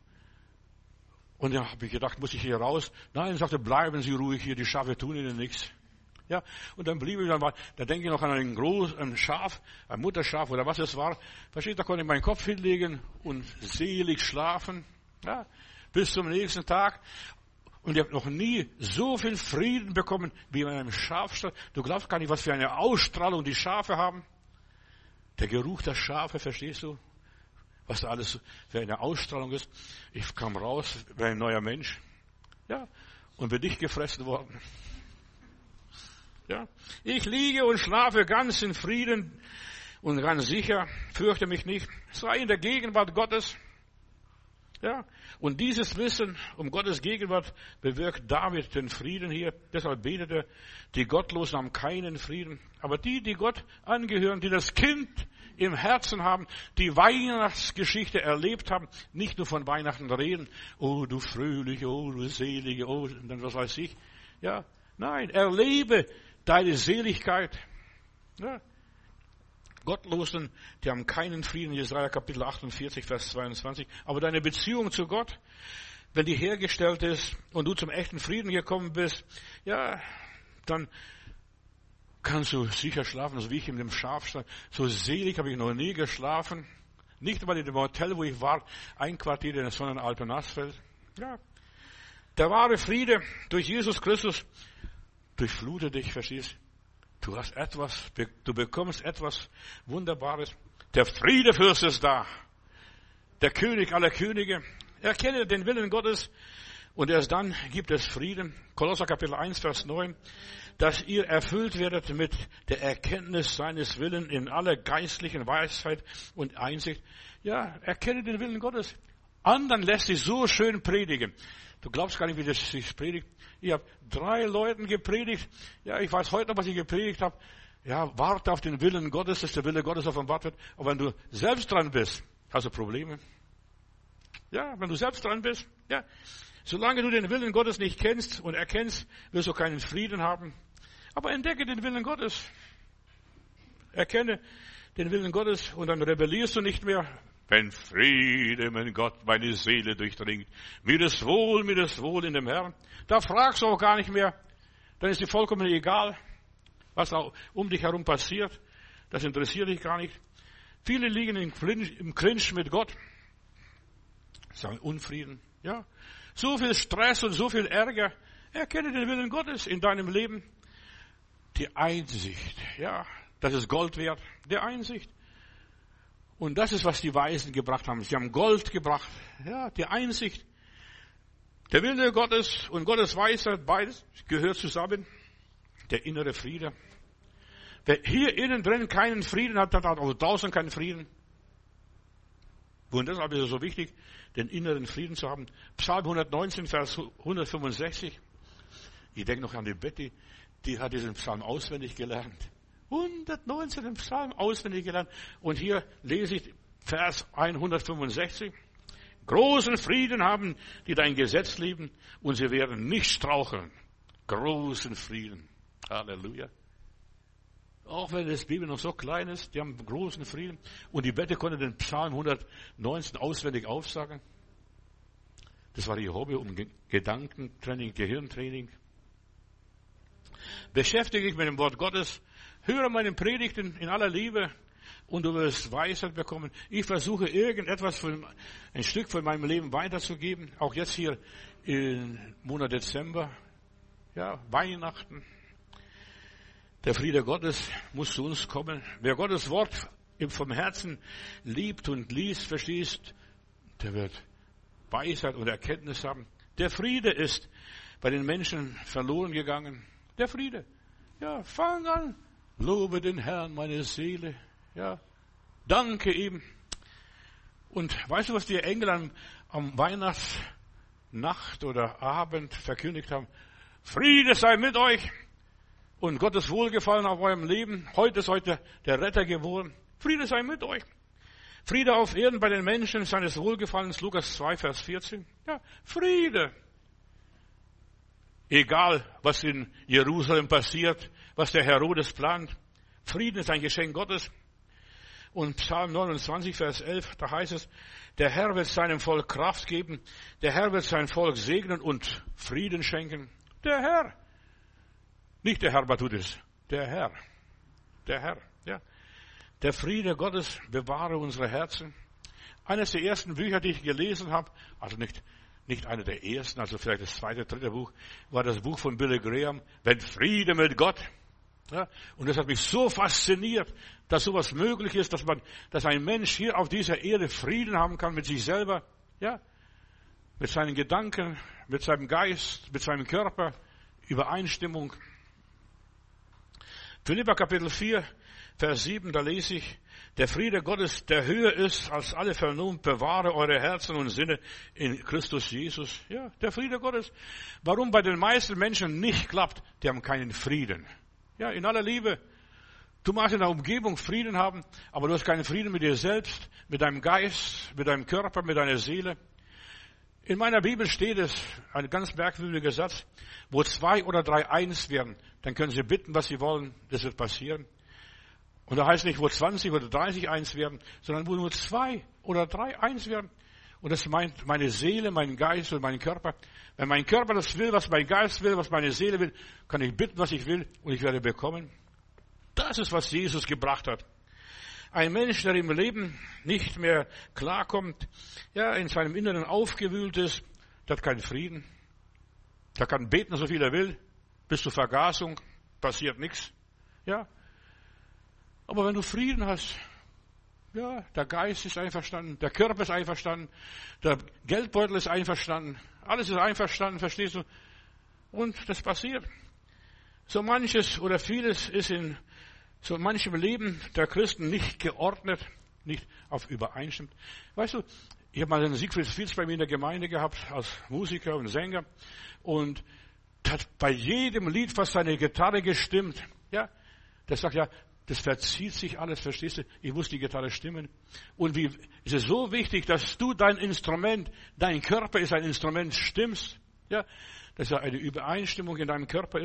Und dann habe ich gedacht, muss ich hier raus? Nein, sagte, bleiben Sie ruhig hier, die Schafe tun Ihnen nichts. Ja, und dann blieb ich, dann war, da denke ich noch an ein großes, ein Schaf, ein Mutterschaf oder was es war. Versteht, da konnte ich meinen Kopf hinlegen und selig schlafen. Ja, bis zum nächsten Tag. Und ich habe noch nie so viel Frieden bekommen wie in einem Schafstall. Du glaubst gar nicht, was für eine Ausstrahlung die Schafe haben. Der Geruch der Schafe, verstehst du? Was da alles für eine Ausstrahlung ist. Ich kam raus, wie ein neuer Mensch. Ja, und bin nicht gefressen worden. Ja, ich liege und schlafe ganz in Frieden und ganz sicher, fürchte mich nicht. Sei in der Gegenwart Gottes. Ja, und dieses Wissen um Gottes Gegenwart bewirkt David den Frieden hier. Deshalb betete, die Gottlosen haben keinen Frieden. Aber die, die Gott angehören, die das Kind im Herzen haben, die Weihnachtsgeschichte erlebt haben, nicht nur von Weihnachten reden, oh du Fröhliche, oh du Selige, oh, und dann was weiß ich. Ja, nein, erlebe deine Seligkeit. Ja. Gottlosen, die haben keinen Frieden, Jesaja Kapitel achtundvierzig, Vers zweiundzwanzig. Aber deine Beziehung zu Gott, wenn die hergestellt ist und du zum echten Frieden gekommen bist, ja, dann kannst du sicher schlafen, so wie ich in dem Schafstall. So selig habe ich noch nie geschlafen. Nicht mal in dem Hotel, wo ich war, einquartiert in der Sonnenalpe Nassfeld. Ja. Der wahre Friede durch Jesus Christus durchflute dich, verstehst? Du hast etwas, du bekommst etwas Wunderbares. Der Friedefürst ist da. Der König aller Könige. Erkenne den Willen Gottes und erst dann gibt es Frieden. Kolosser Kapitel eins, Vers neun. Dass ihr erfüllt werdet mit der Erkenntnis seines Willens in aller geistlichen Weisheit und Einsicht. Ja, erkenne den Willen Gottes. Anderen lässt sich so schön predigen. Du glaubst gar nicht, wie das sich predigt. Ich habe drei Leuten gepredigt. Ja, ich weiß heute noch, was ich gepredigt habe. Ja, warte auf den Willen Gottes, dass der Wille Gottes offenbart wird. Aber wenn du selbst dran bist, hast du Probleme. Ja, wenn du selbst dran bist, ja. Solange du den Willen Gottes nicht kennst und erkennst, wirst du keinen Frieden haben. Aber entdecke den Willen Gottes. Erkenne den Willen Gottes und dann rebellierst du nicht mehr. Wenn Friede, mein Gott, meine Seele durchdringt. Mir ist wohl, mir ist wohl in dem Herrn. Da fragst du auch gar nicht mehr. Dann ist dir vollkommen egal, was auch um dich herum passiert. Das interessiert dich gar nicht. Viele liegen im Clinch, im Clinch mit Gott. Sagen Unfrieden. Ja. So viel Stress und so viel Ärger. Erkenne den Willen Gottes in deinem Leben. Die Einsicht. Ja. Das ist Gold wert. Die Einsicht. Und das ist, was die Weisen gebracht haben. Sie haben Gold gebracht. Ja, die Einsicht. Der Wille Gottes und Gottes Weisheit, beides gehört zusammen. Der innere Friede. Wer hier innen drin keinen Frieden hat, hat auch draußen keinen Frieden. Und deshalb ist es so wichtig, den inneren Frieden zu haben. Psalm hundertneunzehn, Vers hundertfünfundsechzig. Ich denke noch an die Betty, die hat diesen Psalm auswendig gelernt. hundertneunzehn im Psalm auswendig gelernt. Und hier lese ich Vers hundertfünfundsechzig. Großen Frieden haben, die dein Gesetz lieben, und sie werden nicht straucheln. Großen Frieden. Halleluja. Auch wenn das Bibel noch so klein ist, die haben großen Frieden. Und die Bette konnte den Psalm hundertneunzehn auswendig aufsagen. Das war ihr Hobby, um Gedankentraining, Gehirntraining. Beschäftige dich mit dem Wort Gottes. Höre meine Predigten in aller Liebe und du wirst Weisheit bekommen. Ich versuche irgendetwas, von, ein Stück von meinem Leben weiterzugeben. Auch jetzt hier im Monat Dezember. Ja, Weihnachten. Der Friede Gottes muss zu uns kommen. Wer Gottes Wort vom Herzen liebt und liest, verstehst, der wird Weisheit und Erkenntnis haben. Der Friede ist bei den Menschen verloren gegangen. Der Friede. Ja, fang an. Lobe den Herrn, meine Seele. Ja, danke ihm. Und weißt du, was die Engel am, am Weihnachtsnacht oder Abend verkündigt haben? Friede sei mit euch und Gottes Wohlgefallen auf eurem Leben. Heute ist heute der Retter geboren. Friede sei mit euch. Friede auf Erden bei den Menschen seines Wohlgefallens. Lukas zwei, Vers vierzehn. Ja, Friede. Egal, was in Jerusalem passiert, was der Herodes plant. Frieden ist ein Geschenk Gottes. Und Psalm neunundzwanzig, Vers elf, da heißt es, der Herr wird seinem Volk Kraft geben, der Herr wird sein Volk segnen und Frieden schenken. Der Herr. Nicht der Herr tut es, der Herr. Der Herr, ja. Der Friede Gottes bewahre unsere Herzen. Eines der ersten Bücher, die ich gelesen habe, also nicht Nicht einer der ersten, also vielleicht das zweite, dritte Buch, war das Buch von Billy Graham, Wenn Friede mit Gott. Ja, und das hat mich so fasziniert, dass sowas möglich ist, dass man, dass ein Mensch hier auf dieser Erde Frieden haben kann mit sich selber, ja, mit seinen Gedanken, mit seinem Geist, mit seinem Körper, Übereinstimmung. Philipper Kapitel vier, Vers sieben, da lese ich, der Friede Gottes, der höher ist als alle Vernunft, bewahre eure Herzen und Sinne in Christus Jesus. Ja, der Friede Gottes. Warum bei den meisten Menschen nicht klappt, die haben keinen Frieden. Ja, in aller Liebe. Du magst in der Umgebung Frieden haben, aber du hast keinen Frieden mit dir selbst, mit deinem Geist, mit deinem Körper, mit deiner Seele. In meiner Bibel steht es, ein ganz merkwürdiger Satz, wo zwei oder drei eins werden, dann können sie bitten, was sie wollen, das wird passieren. Und da heißt nicht, wo zwanzig oder dreißig eins werden, sondern wo nur zwei oder drei eins werden. Und das meint meine Seele, mein Geist und mein Körper. Wenn mein Körper das will, was mein Geist will, was meine Seele will, kann ich bitten, was ich will, und ich werde bekommen. Das ist, was Jesus gebracht hat. Ein Mensch, der im Leben nicht mehr klarkommt, ja, in seinem Inneren aufgewühlt ist, der hat keinen Frieden. Der kann beten, so viel er will, bis zur Vergasung, passiert nichts. Ja. Aber wenn du Frieden hast, ja, der Geist ist einverstanden, der Körper ist einverstanden, der Geldbeutel ist einverstanden, alles ist einverstanden, verstehst du? Und das passiert. So manches oder vieles ist in so manchem Leben der Christen nicht geordnet, nicht auf übereinstimmt. Weißt du, ich habe mal einen Siegfried Fietz bei mir in der Gemeinde gehabt, als Musiker und Sänger, und der hat bei jedem Lied fast seine Gitarre gestimmt. Ja, der sagt ja, das verzieht sich alles, verstehst du? Ich muss die Gitarre stimmen. Und wie ist es so wichtig, dass du dein Instrument, dein Körper ist ein Instrument, stimmst. Ja, dass ja eine Übereinstimmung in deinem Körper ist.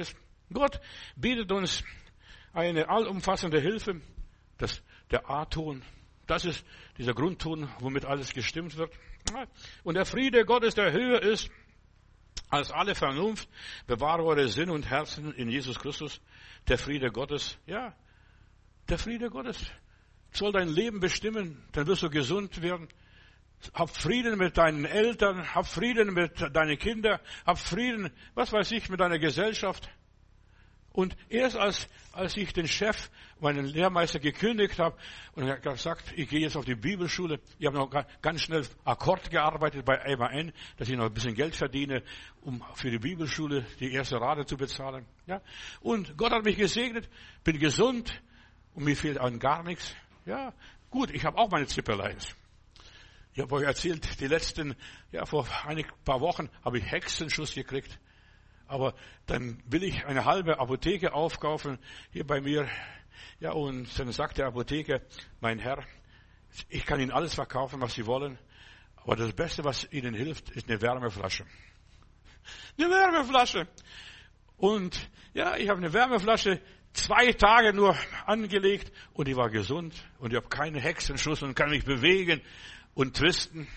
Gott bietet uns eine allumfassende Hilfe. Das, der A-Ton, das ist dieser Grundton, womit alles gestimmt wird. Und der Friede Gottes, der höher ist als alle Vernunft, bewahre eure Sinn und Herzen in Jesus Christus. Der Friede Gottes, ja, der Friede Gottes soll dein Leben bestimmen. Dann wirst du gesund werden. Hab Frieden mit deinen Eltern, hab Frieden mit deinen Kindern, hab Frieden, was weiß ich, mit deiner Gesellschaft. Und erst als, als ich den Chef, meinen Lehrmeister gekündigt habe und er hat gesagt, ich gehe jetzt auf die Bibelschule, ich habe noch ganz schnell Akkord gearbeitet bei M A N, dass ich noch ein bisschen Geld verdiene, um für die Bibelschule die erste Rate zu bezahlen. Ja. Und Gott hat mich gesegnet, bin gesund und mir fehlt an gar nichts. Ja, gut, ich habe auch meine Zipperleins. Ich habe euch erzählt, die letzten, ja, vor ein paar Wochen habe ich Hexenschuss gekriegt. Aber dann will ich eine halbe Apotheke aufkaufen, hier bei mir. Ja, und dann sagt der Apotheker, mein Herr, ich kann Ihnen alles verkaufen, was Sie wollen. Aber das Beste, was Ihnen hilft, ist eine Wärmeflasche. Eine Wärmeflasche. Und ja, ich habe eine Wärmeflasche zwei Tage nur angelegt und die war gesund. Und ich habe keinen Hexenschuss und kann mich bewegen und twisten.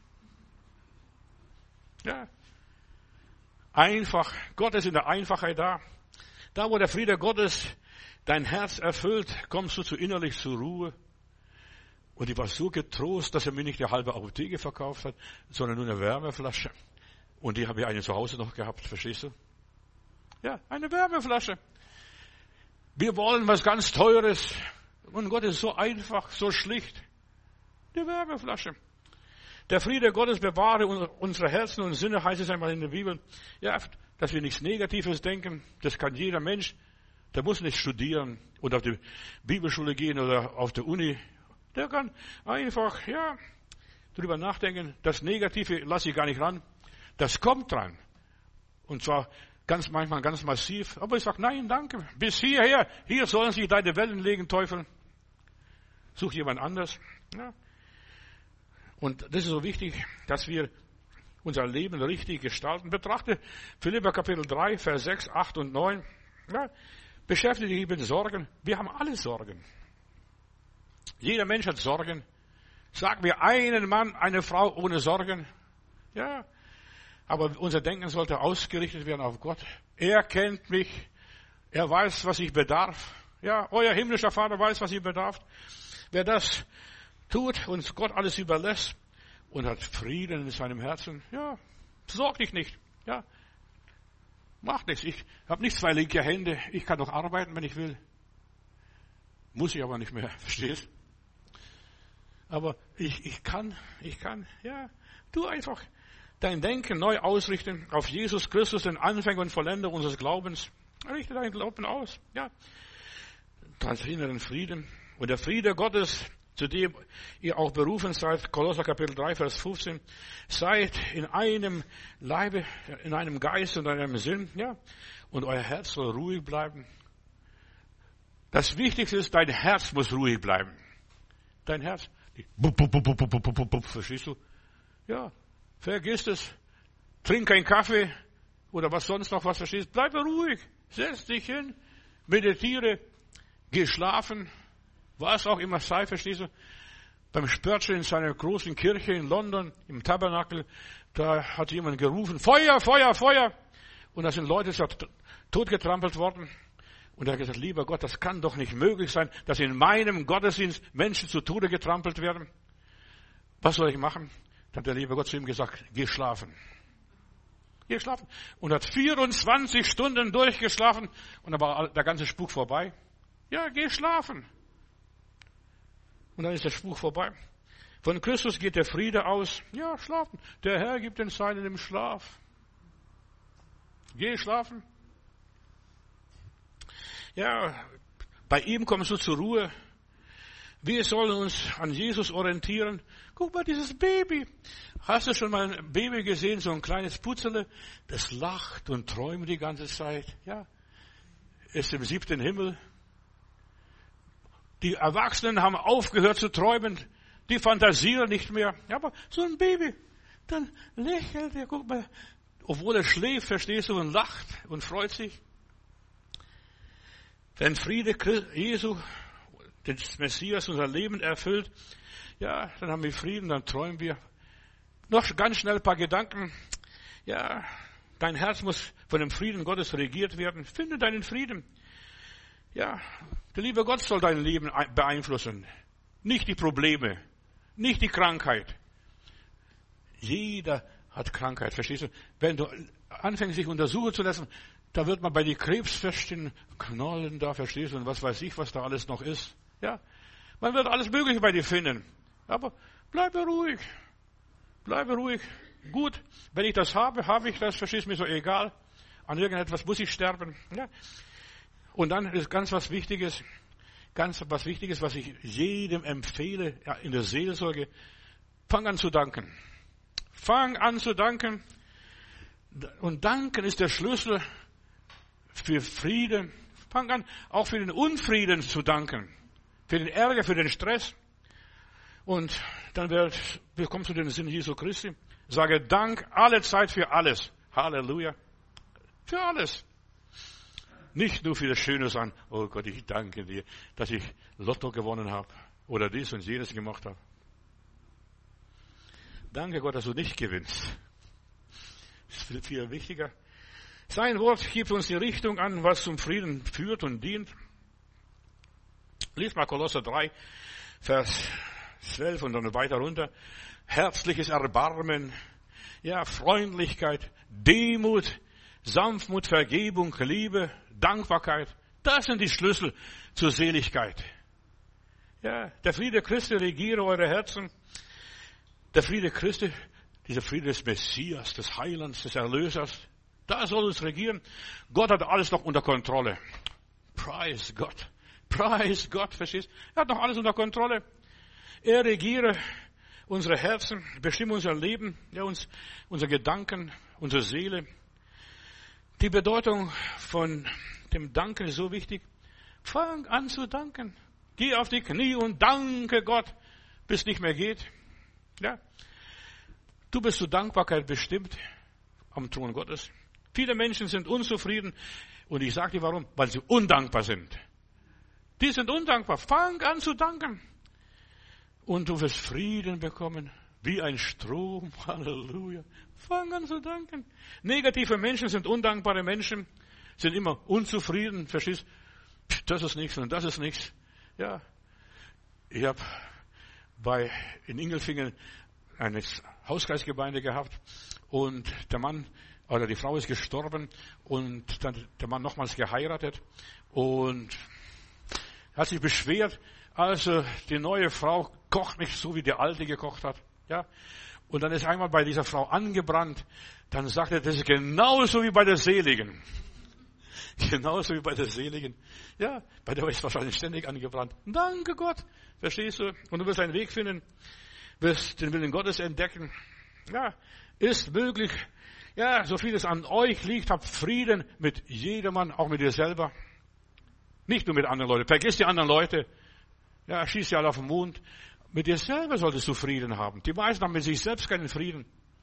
Ja. Einfach. Gott ist in der Einfachheit da. Da, wo der Friede Gottes dein Herz erfüllt, kommst du zu innerlich zur Ruhe. Und ich war so getrost, dass er mir nicht die halbe Apotheke verkauft hat, sondern nur eine Wärmeflasche. Und die habe ich eine zu Hause noch gehabt, verstehst du? Ja, eine Wärmeflasche. Wir wollen was ganz Teures. Und Gott ist so einfach, so schlicht. Die Wärmeflasche. Der Friede Gottes bewahre unsere Herzen und Sinne, heißt es einmal in der Bibel. Ja, dass wir nichts Negatives denken. Das kann jeder Mensch. Der muss nicht studieren oder auf die Bibelschule gehen oder auf der Uni. Der kann einfach, ja, drüber nachdenken. Das Negative lasse ich gar nicht ran. Das kommt dran. Und zwar ganz manchmal ganz massiv. Aber ich sage, nein, danke. Bis hierher. Hier sollen sich deine Wellen legen, Teufel. Such jemand anders. Ja. Und das ist so wichtig, dass wir unser Leben richtig gestalten. Betrachte Philipper Kapitel drei, Vers sechs, acht und neun. Ja, beschäftige dich mit Sorgen. Wir haben alle Sorgen. Jeder Mensch hat Sorgen. Sag mir einen Mann, eine Frau ohne Sorgen. Ja, aber unser Denken sollte ausgerichtet werden auf Gott. Er kennt mich. Er weiß, was ich bedarf. Ja, euer himmlischer Vater weiß, was ihr bedarf. Wer das tut und Gott alles überlässt und hat Frieden in seinem Herzen, ja, sorg dich nicht, ja, mach nichts. Ich habe nicht zwei linke Hände, ich kann doch arbeiten, wenn ich will. Muss ich aber nicht mehr, verstehst? Aber ich, ich kann, ich kann, ja, tu einfach dein Denken neu ausrichten auf Jesus Christus, den Anfänger und Vollender unseres Glaubens. Richte deinen Glauben aus, ja. Ganz inneren Frieden. Und der Friede Gottes, zu dem ihr auch berufen seid, Kolosser Kapitel drei, Vers fünfzehn, seid in einem Leibe, in einem Geist und einem Sinn, ja, und euer Herz soll ruhig bleiben. Das Wichtigste ist, dein Herz muss ruhig bleiben. Dein Herz, die bup, bup, bup, bup, bup, bup, bup, bup, verstehst du? Ja, vergiss es. Trink keinen Kaffee oder was sonst noch was, verstehst du? Bleib ruhig, setz dich hin, meditiere, geh schlafen. Was auch immer sei, verstehst du? Beim Spurgeon in seiner großen Kirche in London, im Tabernakel, da hat jemand gerufen, Feuer, Feuer, Feuer. Und da sind Leute totgetrampelt worden. Und er hat gesagt, lieber Gott, das kann doch nicht möglich sein, dass in meinem Gottesdienst Menschen zu Tode getrampelt werden. Was soll ich machen? Dann hat der liebe Gott zu ihm gesagt, geh schlafen. Geh schlafen. Und hat vierundzwanzig Stunden durchgeschlafen und dann war der ganze Spuk vorbei. Ja, geh schlafen. Und dann ist der Spuk vorbei. Von Christus geht der Friede aus. Ja, schlafen. Der Herr gibt den Seinen im Schlaf. Geh schlafen. Ja, bei ihm kommst du zur Ruhe. Wir sollen uns an Jesus orientieren. Guck mal, dieses Baby. Hast du schon mal ein Baby gesehen, so ein kleines Putzele? Das lacht und träumt die ganze Zeit. Ja, ist im siebten Himmel. Die Erwachsenen haben aufgehört zu träumen. Die fantasieren nicht mehr. Ja, aber so ein Baby, dann lächelt er, guck mal, obwohl er schläft, verstehst du, und lacht und freut sich. Wenn Friede Jesu, des Messias, unser Leben erfüllt, ja, dann haben wir Frieden, dann träumen wir. Noch ganz schnell ein paar Gedanken. Ja, dein Herz muss von dem Frieden Gottes regiert werden. Finde deinen Frieden. Ja, der liebe Gott soll dein Leben beeinflussen. Nicht die Probleme, nicht die Krankheit. Jeder hat Krankheit, verstehst du? Wenn du anfängst, sich untersuchen zu lassen, da wird man bei dir Krebs feststellen, Knollen da, verstehst du, und was weiß ich, was da alles noch ist. Ja, man wird alles Mögliche bei dir finden. Aber bleibe ruhig. Bleibe ruhig. Gut, wenn ich das habe, habe ich das, verstehst du, mir so egal. An irgendetwas muss ich sterben. Ja. Und dann ist ganz was Wichtiges, ganz was Wichtiges, was ich jedem empfehle, ja, in der Seelsorge. Fang an zu danken. Fang an zu danken. Und danken ist der Schlüssel für Frieden. Fang an, auch für den Unfrieden zu danken. Für den Ärger, für den Stress. Und dann wird, bekommst du den Sinn Jesu Christi. Sage Dank alle Zeit für alles. Halleluja. Für alles. Nicht nur für das Schöne sagen, oh Gott, ich danke dir, dass ich Lotto gewonnen habe. Oder dies und jenes gemacht habe. Danke Gott, dass du nicht gewinnst. Das ist viel, viel wichtiger. Sein Wort gibt uns die Richtung an, was zum Frieden führt und dient. Lies mal Kolosser drei, Vers zwölf und dann weiter runter. Herzliches Erbarmen, ja, Freundlichkeit, Demut, Sanftmut, Vergebung, Liebe, Dankbarkeit. Das sind die Schlüssel zur Seligkeit. Ja, der Friede Christi regiere eure Herzen. Der Friede Christi, dieser Friede des Messias, des Heilands, des Erlösers, da soll es regieren. Gott hat alles noch unter Kontrolle. Preis Gott. Preis Gott, verstehst? Er hat noch alles unter Kontrolle. Er regiere unsere Herzen, bestimmt unser Leben, ja, uns, unsere Gedanken, unsere Seele. Die Bedeutung von dem Danken ist so wichtig. Fang an zu danken. Geh auf die Knie und danke Gott, bis es nicht mehr geht. Ja. Du bist zur Dankbarkeit bestimmt am Thron Gottes. Viele Menschen sind unzufrieden und ich sage dir warum, weil sie undankbar sind. Die sind undankbar. Fang an zu danken. Und du wirst Frieden bekommen, wie ein Strom. Halleluja. Fang an zu danken. Negative Menschen sind undankbare Menschen, sind immer unzufrieden. Verstehst? Das ist nichts und das ist nichts. Ja. Ich habe bei, in Ingelfingen eine Hauskreisgemeinde gehabt und der Mann oder die Frau ist gestorben und dann der Mann nochmals geheiratet und hat sich beschwert, also die neue Frau kocht nicht so, wie die alte gekocht hat. Ja. Und dann ist einmal bei dieser Frau angebrannt. Dann sagt er, das ist genauso wie bei der Seligen. Genauso wie bei der Seligen. Ja, bei der ist es wahrscheinlich ständig angebrannt. Danke Gott. Verstehst du? Und du wirst einen Weg finden, wirst den Willen Gottes entdecken. Ja, ist möglich. Ja, so viel es an euch liegt, habt Frieden mit jedermann, auch mit dir selber. Nicht nur mit anderen Leuten. Vergiss die anderen Leute. Ja, schieß ja alle auf den Mond. Mit dir selber solltest du Frieden haben. Die meisten haben mit sich selbst keinen Frieden.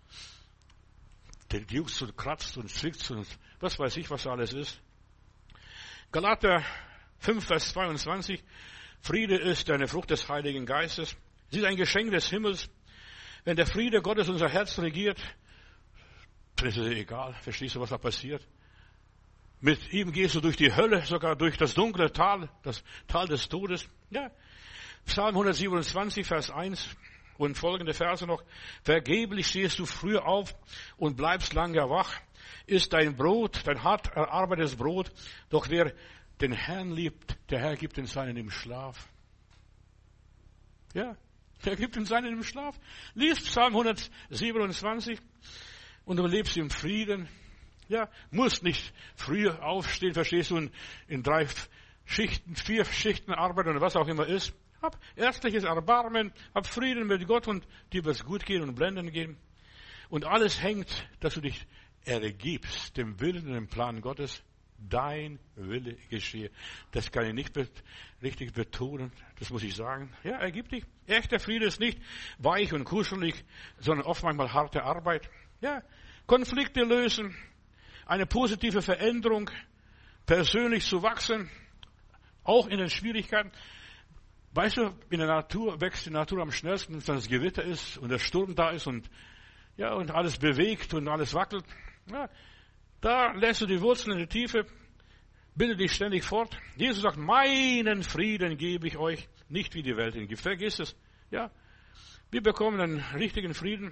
Der juckt und kratzt und zwickt und was weiß ich, was da alles ist. Galater fünf, Vers zweiundzwanzig. Friede ist eine Frucht des Heiligen Geistes. Sie ist ein Geschenk des Himmels. Wenn der Friede Gottes unser Herz regiert, dann ist es egal. Verstehst du, was da passiert? Mit ihm gehst du durch die Hölle, sogar durch das dunkle Tal, das Tal des Todes. Ja. Psalm hundertsiebenundzwanzig, Vers eins und folgende Verse noch. Vergeblich stehst du früh auf und bleibst lange wach. Ist dein Brot, dein hart erarbeitetes Brot. Doch wer den Herrn liebt, der Herr gibt den Seinen im Schlaf. Ja, der gibt den Seinen im Schlaf. Lies Psalm hundertsiebenundzwanzig und du lebst im Frieden. Ja, musst nicht früh aufstehen, verstehst du, in, in drei Schichten, vier Schichten arbeiten oder was auch immer ist. Hab ärztliches Erbarmen, hab Frieden mit Gott und dir wird es gut gehen und blenden gehen. Und alles hängt, dass du dich ergibst, dem Willen und dem Plan Gottes. Dein Wille geschehe. Das kann ich nicht be- richtig betonen, das muss ich sagen. Ja, ergib dich. Echter Friede ist nicht weich und kuschelig, sondern oft manchmal harte Arbeit. Ja, Konflikte lösen, eine positive Veränderung, persönlich zu wachsen, Auch in den Schwierigkeiten. Weißt du, in der Natur wächst die Natur am schnellsten, wenn das Gewitter ist und der Sturm da ist und, ja, und alles bewegt und alles wackelt. Ja, da lässt du die Wurzeln in die Tiefe, bildet dich ständig fort. Jesus sagt, meinen Frieden gebe ich euch, nicht wie die Welt ihn gibt. Vergiss es. Ja, wir bekommen einen richtigen Frieden.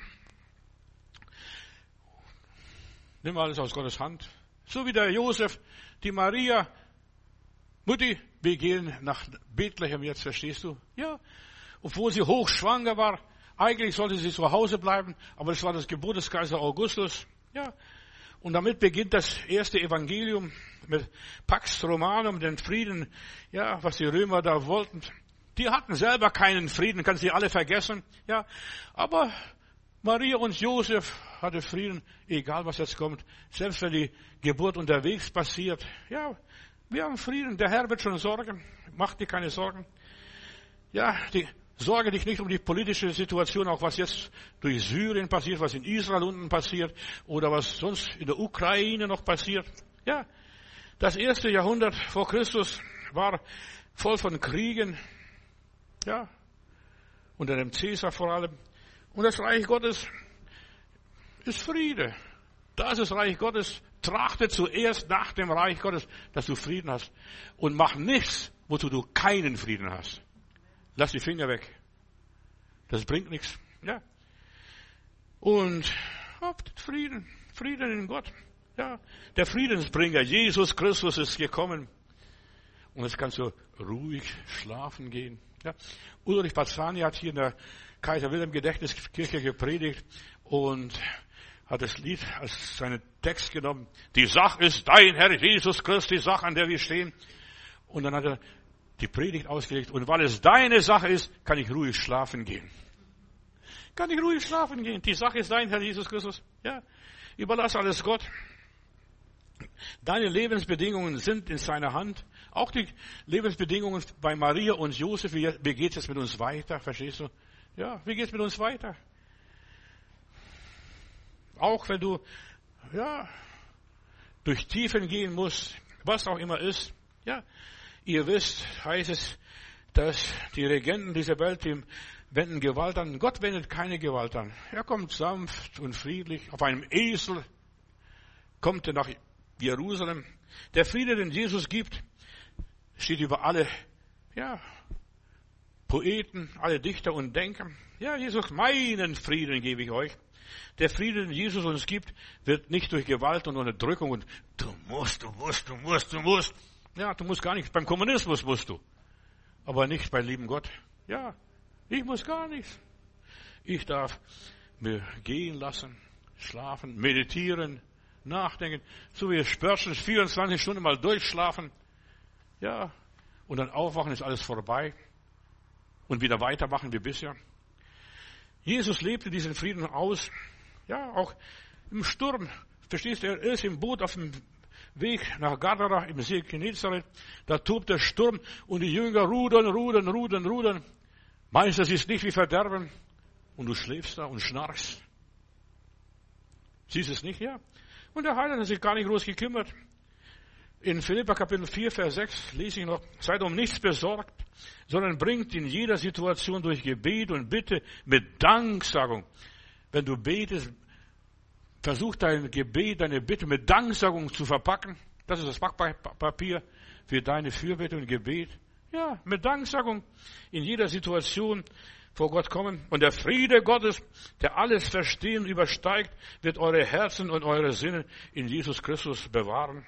Nimm alles aus Gottes Hand. So wie der Josef, die Maria, Mutti, wir gehen nach Bethlehem jetzt, verstehst du? Ja, obwohl sie hochschwanger war. Eigentlich sollte sie zu Hause bleiben, aber es war das Gebot des Kaiser Augustus. Ja, und damit beginnt das erste Evangelium mit Pax Romanum, den Frieden, ja, was die Römer da wollten. Die hatten selber keinen Frieden, kannst du alle vergessen. Ja, aber Maria und Josef hatten Frieden, egal was jetzt kommt. Selbst wenn die Geburt unterwegs passiert. Ja, wir haben Frieden. Der Herr wird schon sorgen. Mach dir keine Sorgen. Ja, die, sorge dich nicht um die politische Situation, auch was jetzt durch Syrien passiert, was in Israel unten passiert oder was sonst in der Ukraine noch passiert. Ja, das erste Jahrhundert vor Christus war voll von Kriegen. Ja, unter dem Cäsar vor allem. Und das Reich Gottes ist Friede. Da ist das Reich Gottes. Trachte zuerst nach dem Reich Gottes, dass du Frieden hast. Und mach nichts, wozu du keinen Frieden hast. Lass die Finger weg. Das bringt nichts. Ja. Und habt Frieden. Frieden in Gott. Ja. Der Friedensbringer, Jesus Christus, ist gekommen. Und jetzt kannst du ruhig schlafen gehen. Ja. Ulrich Bazzani hat hier in der Kaiser Wilhelm Gedächtniskirche gepredigt und hat das Lied als seinen Text genommen. Die Sache ist dein Herr Jesus Christus, die Sache, an der wir stehen. Und dann hat er die Predigt ausgelegt. Und weil es deine Sache ist, kann ich ruhig schlafen gehen. Kann ich ruhig schlafen gehen. Die Sache ist dein Herr Jesus Christus. Ja, überlass alles Gott. Deine Lebensbedingungen sind in seiner Hand. Auch die Lebensbedingungen bei Maria und Josef. Wie, wie geht es mit uns weiter? Verstehst du? Ja, wie geht es mit uns weiter? Auch wenn du, ja, durch Tiefen gehen musst, was auch immer ist. Ja, ihr wisst, heißt es, dass die Regenten dieser Welt, die wenden Gewalt an. Gott wendet keine Gewalt an. Er kommt sanft und friedlich. Auf einem Esel kommt er nach Jerusalem. Der Friede, den Jesus gibt, steht über alle, ja, Poeten, alle Dichter und Denker. Ja, Jesus, meinen Frieden gebe ich euch. Der Friede, den Jesus uns gibt, wird nicht durch Gewalt und Unterdrückung und du musst, du musst, du musst, du musst. Ja, du musst gar nichts. Beim Kommunismus musst du. Aber nicht beim lieben Gott. Ja, ich muss gar nichts. Ich darf mir gehen lassen, schlafen, meditieren, nachdenken. So wie Spurgeon vierundzwanzig Stunden mal durchschlafen. Ja, und dann aufwachen, ist alles vorbei. Und wieder weitermachen wie bisher. Jesus lebte diesen Frieden aus. Ja, auch im Sturm. Verstehst du, er ist im Boot auf dem Weg nach Gadara im See Genezareth. Da tobt der Sturm und die Jünger rudern, rudern, rudern, rudern. Meinst du, das ist nicht wie Verderben? Und du schläfst da und schnarchst. Siehst du es nicht, ja? Und der Heiland hat sich gar nicht groß gekümmert. In Philipper Kapitel vier, Vers sechs lese ich noch, seid um nichts besorgt, sondern bringt in jeder Situation durch Gebet und Bitte mit Danksagung. Wenn du betest, versuch dein Gebet, deine Bitte mit Danksagung zu verpacken. Das ist das Backpapier für deine Fürbitte und Gebet. Ja, mit Danksagung in jeder Situation vor Gott kommen. Und der Friede Gottes, der alles Verstehen übersteigt, wird eure Herzen und eure Sinne in Jesus Christus bewahren.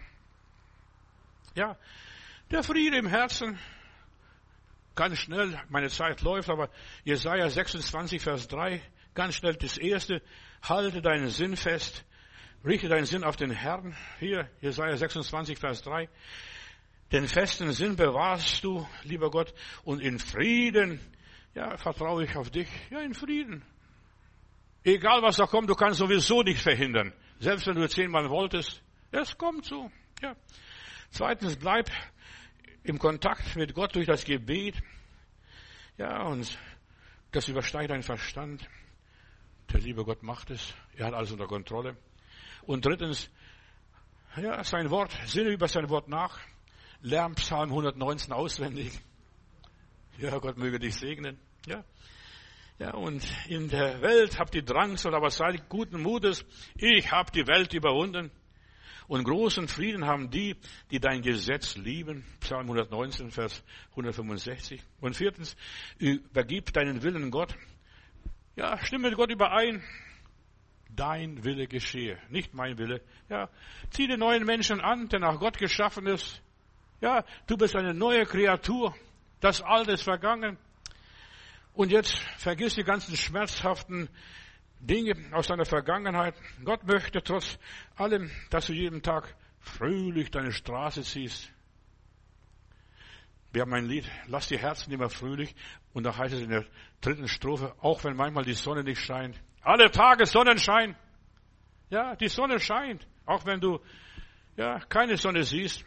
Ja, der Friede im Herzen, ganz schnell, meine Zeit läuft, aber Jesaja sechsundzwanzig, Vers drei, ganz schnell das erste, halte deinen Sinn fest, richte deinen Sinn auf den Herrn. Hier, Jesaja sechsundzwanzig, Vers drei, den festen Sinn bewahrst du, lieber Gott, und in Frieden, ja, vertraue ich auf dich, ja, in Frieden. Egal was da kommt, du kannst sowieso nicht verhindern, selbst wenn du zehnmal wolltest, es kommt so, ja. Zweitens, bleib im Kontakt mit Gott durch das Gebet. Ja, und das übersteigt deinen Verstand. Der liebe Gott macht es. Er hat alles unter Kontrolle. Und drittens, ja, sein Wort, sinne über sein Wort nach. lern Psalm hundertneunzehn auswendig. Ja, Gott möge dich segnen. Ja. Ja, und in der Welt habt ihr Drangsal, aber seid guten Mutes. Ich habe die Welt überwunden. Und großen Frieden haben die, die dein Gesetz lieben. Psalm hundertneunzehn, Vers hundertfünfundsechzig. Und viertens, übergib deinen Willen Gott. Ja, stimme mit Gott überein. Dein Wille geschehe, nicht mein Wille. Ja, zieh den neuen Menschen an, der nach Gott geschaffen ist. Ja, du bist eine neue Kreatur. Das Alte ist vergangen. Und jetzt vergiss die ganzen schmerzhaften Dinge aus deiner Vergangenheit. Gott möchte trotz allem, dass du jeden Tag fröhlich deine Straße ziehst. Wir haben ein Lied, lass die Herzen immer fröhlich. Und da heißt es in der dritten Strophe, auch wenn manchmal die Sonne nicht scheint. Alle Tage Sonnenschein. Ja, die Sonne scheint. Auch wenn du ja keine Sonne siehst.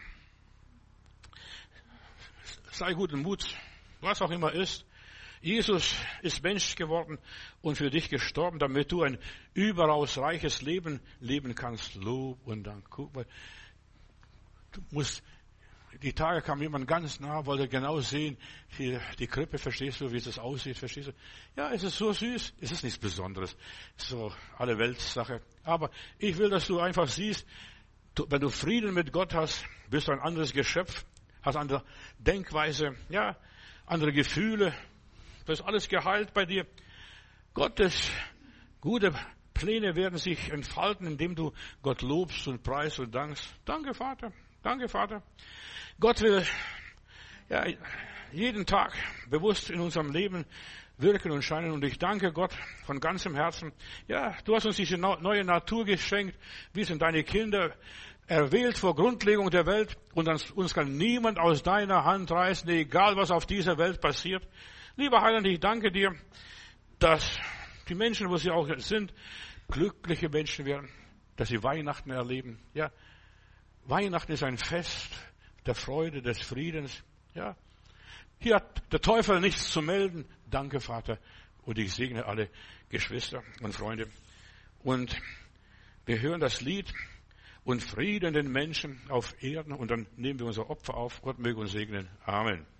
Sei guten Mut, was auch immer ist. Jesus ist Mensch geworden und für dich gestorben, damit du ein überaus reiches Leben leben kannst. Lob und Dank. Guck mal, du musst, die Tage kam jemand ganz nah, wollte genau sehen, die, die Krippe, verstehst du, wie es aussieht, verstehst du? Ja, es ist so süß, es ist nichts Besonderes, so alle Weltsache. Aber ich will, dass du einfach siehst, du, wenn du Frieden mit Gott hast, bist du ein anderes Geschöpf, hast andere Denkweise, ja, andere Gefühle. Das ist alles geheilt bei dir. Gottes gute Pläne werden sich entfalten, indem du Gott lobst und preist und dankst. Danke, Vater. Danke, Vater. Gott will ja, jeden Tag bewusst in unserem Leben wirken und scheinen. Und ich danke Gott von ganzem Herzen. Ja, du hast uns diese neue Natur geschenkt. Wir sind deine Kinder, erwählt vor Grundlegung der Welt. Und uns kann niemand aus deiner Hand reißen, egal was auf dieser Welt passiert. Lieber Heiland, ich danke dir, dass die Menschen, wo sie auch sind, glückliche Menschen werden, dass sie Weihnachten erleben. Ja, Weihnachten ist ein Fest der Freude, des Friedens. Ja, hier hat der Teufel nichts zu melden. Danke, Vater. Und ich segne alle Geschwister und Freunde. Und wir hören das Lied und Frieden den Menschen auf Erden. Und dann nehmen wir unser Opfer auf. Gott möge uns segnen. Amen.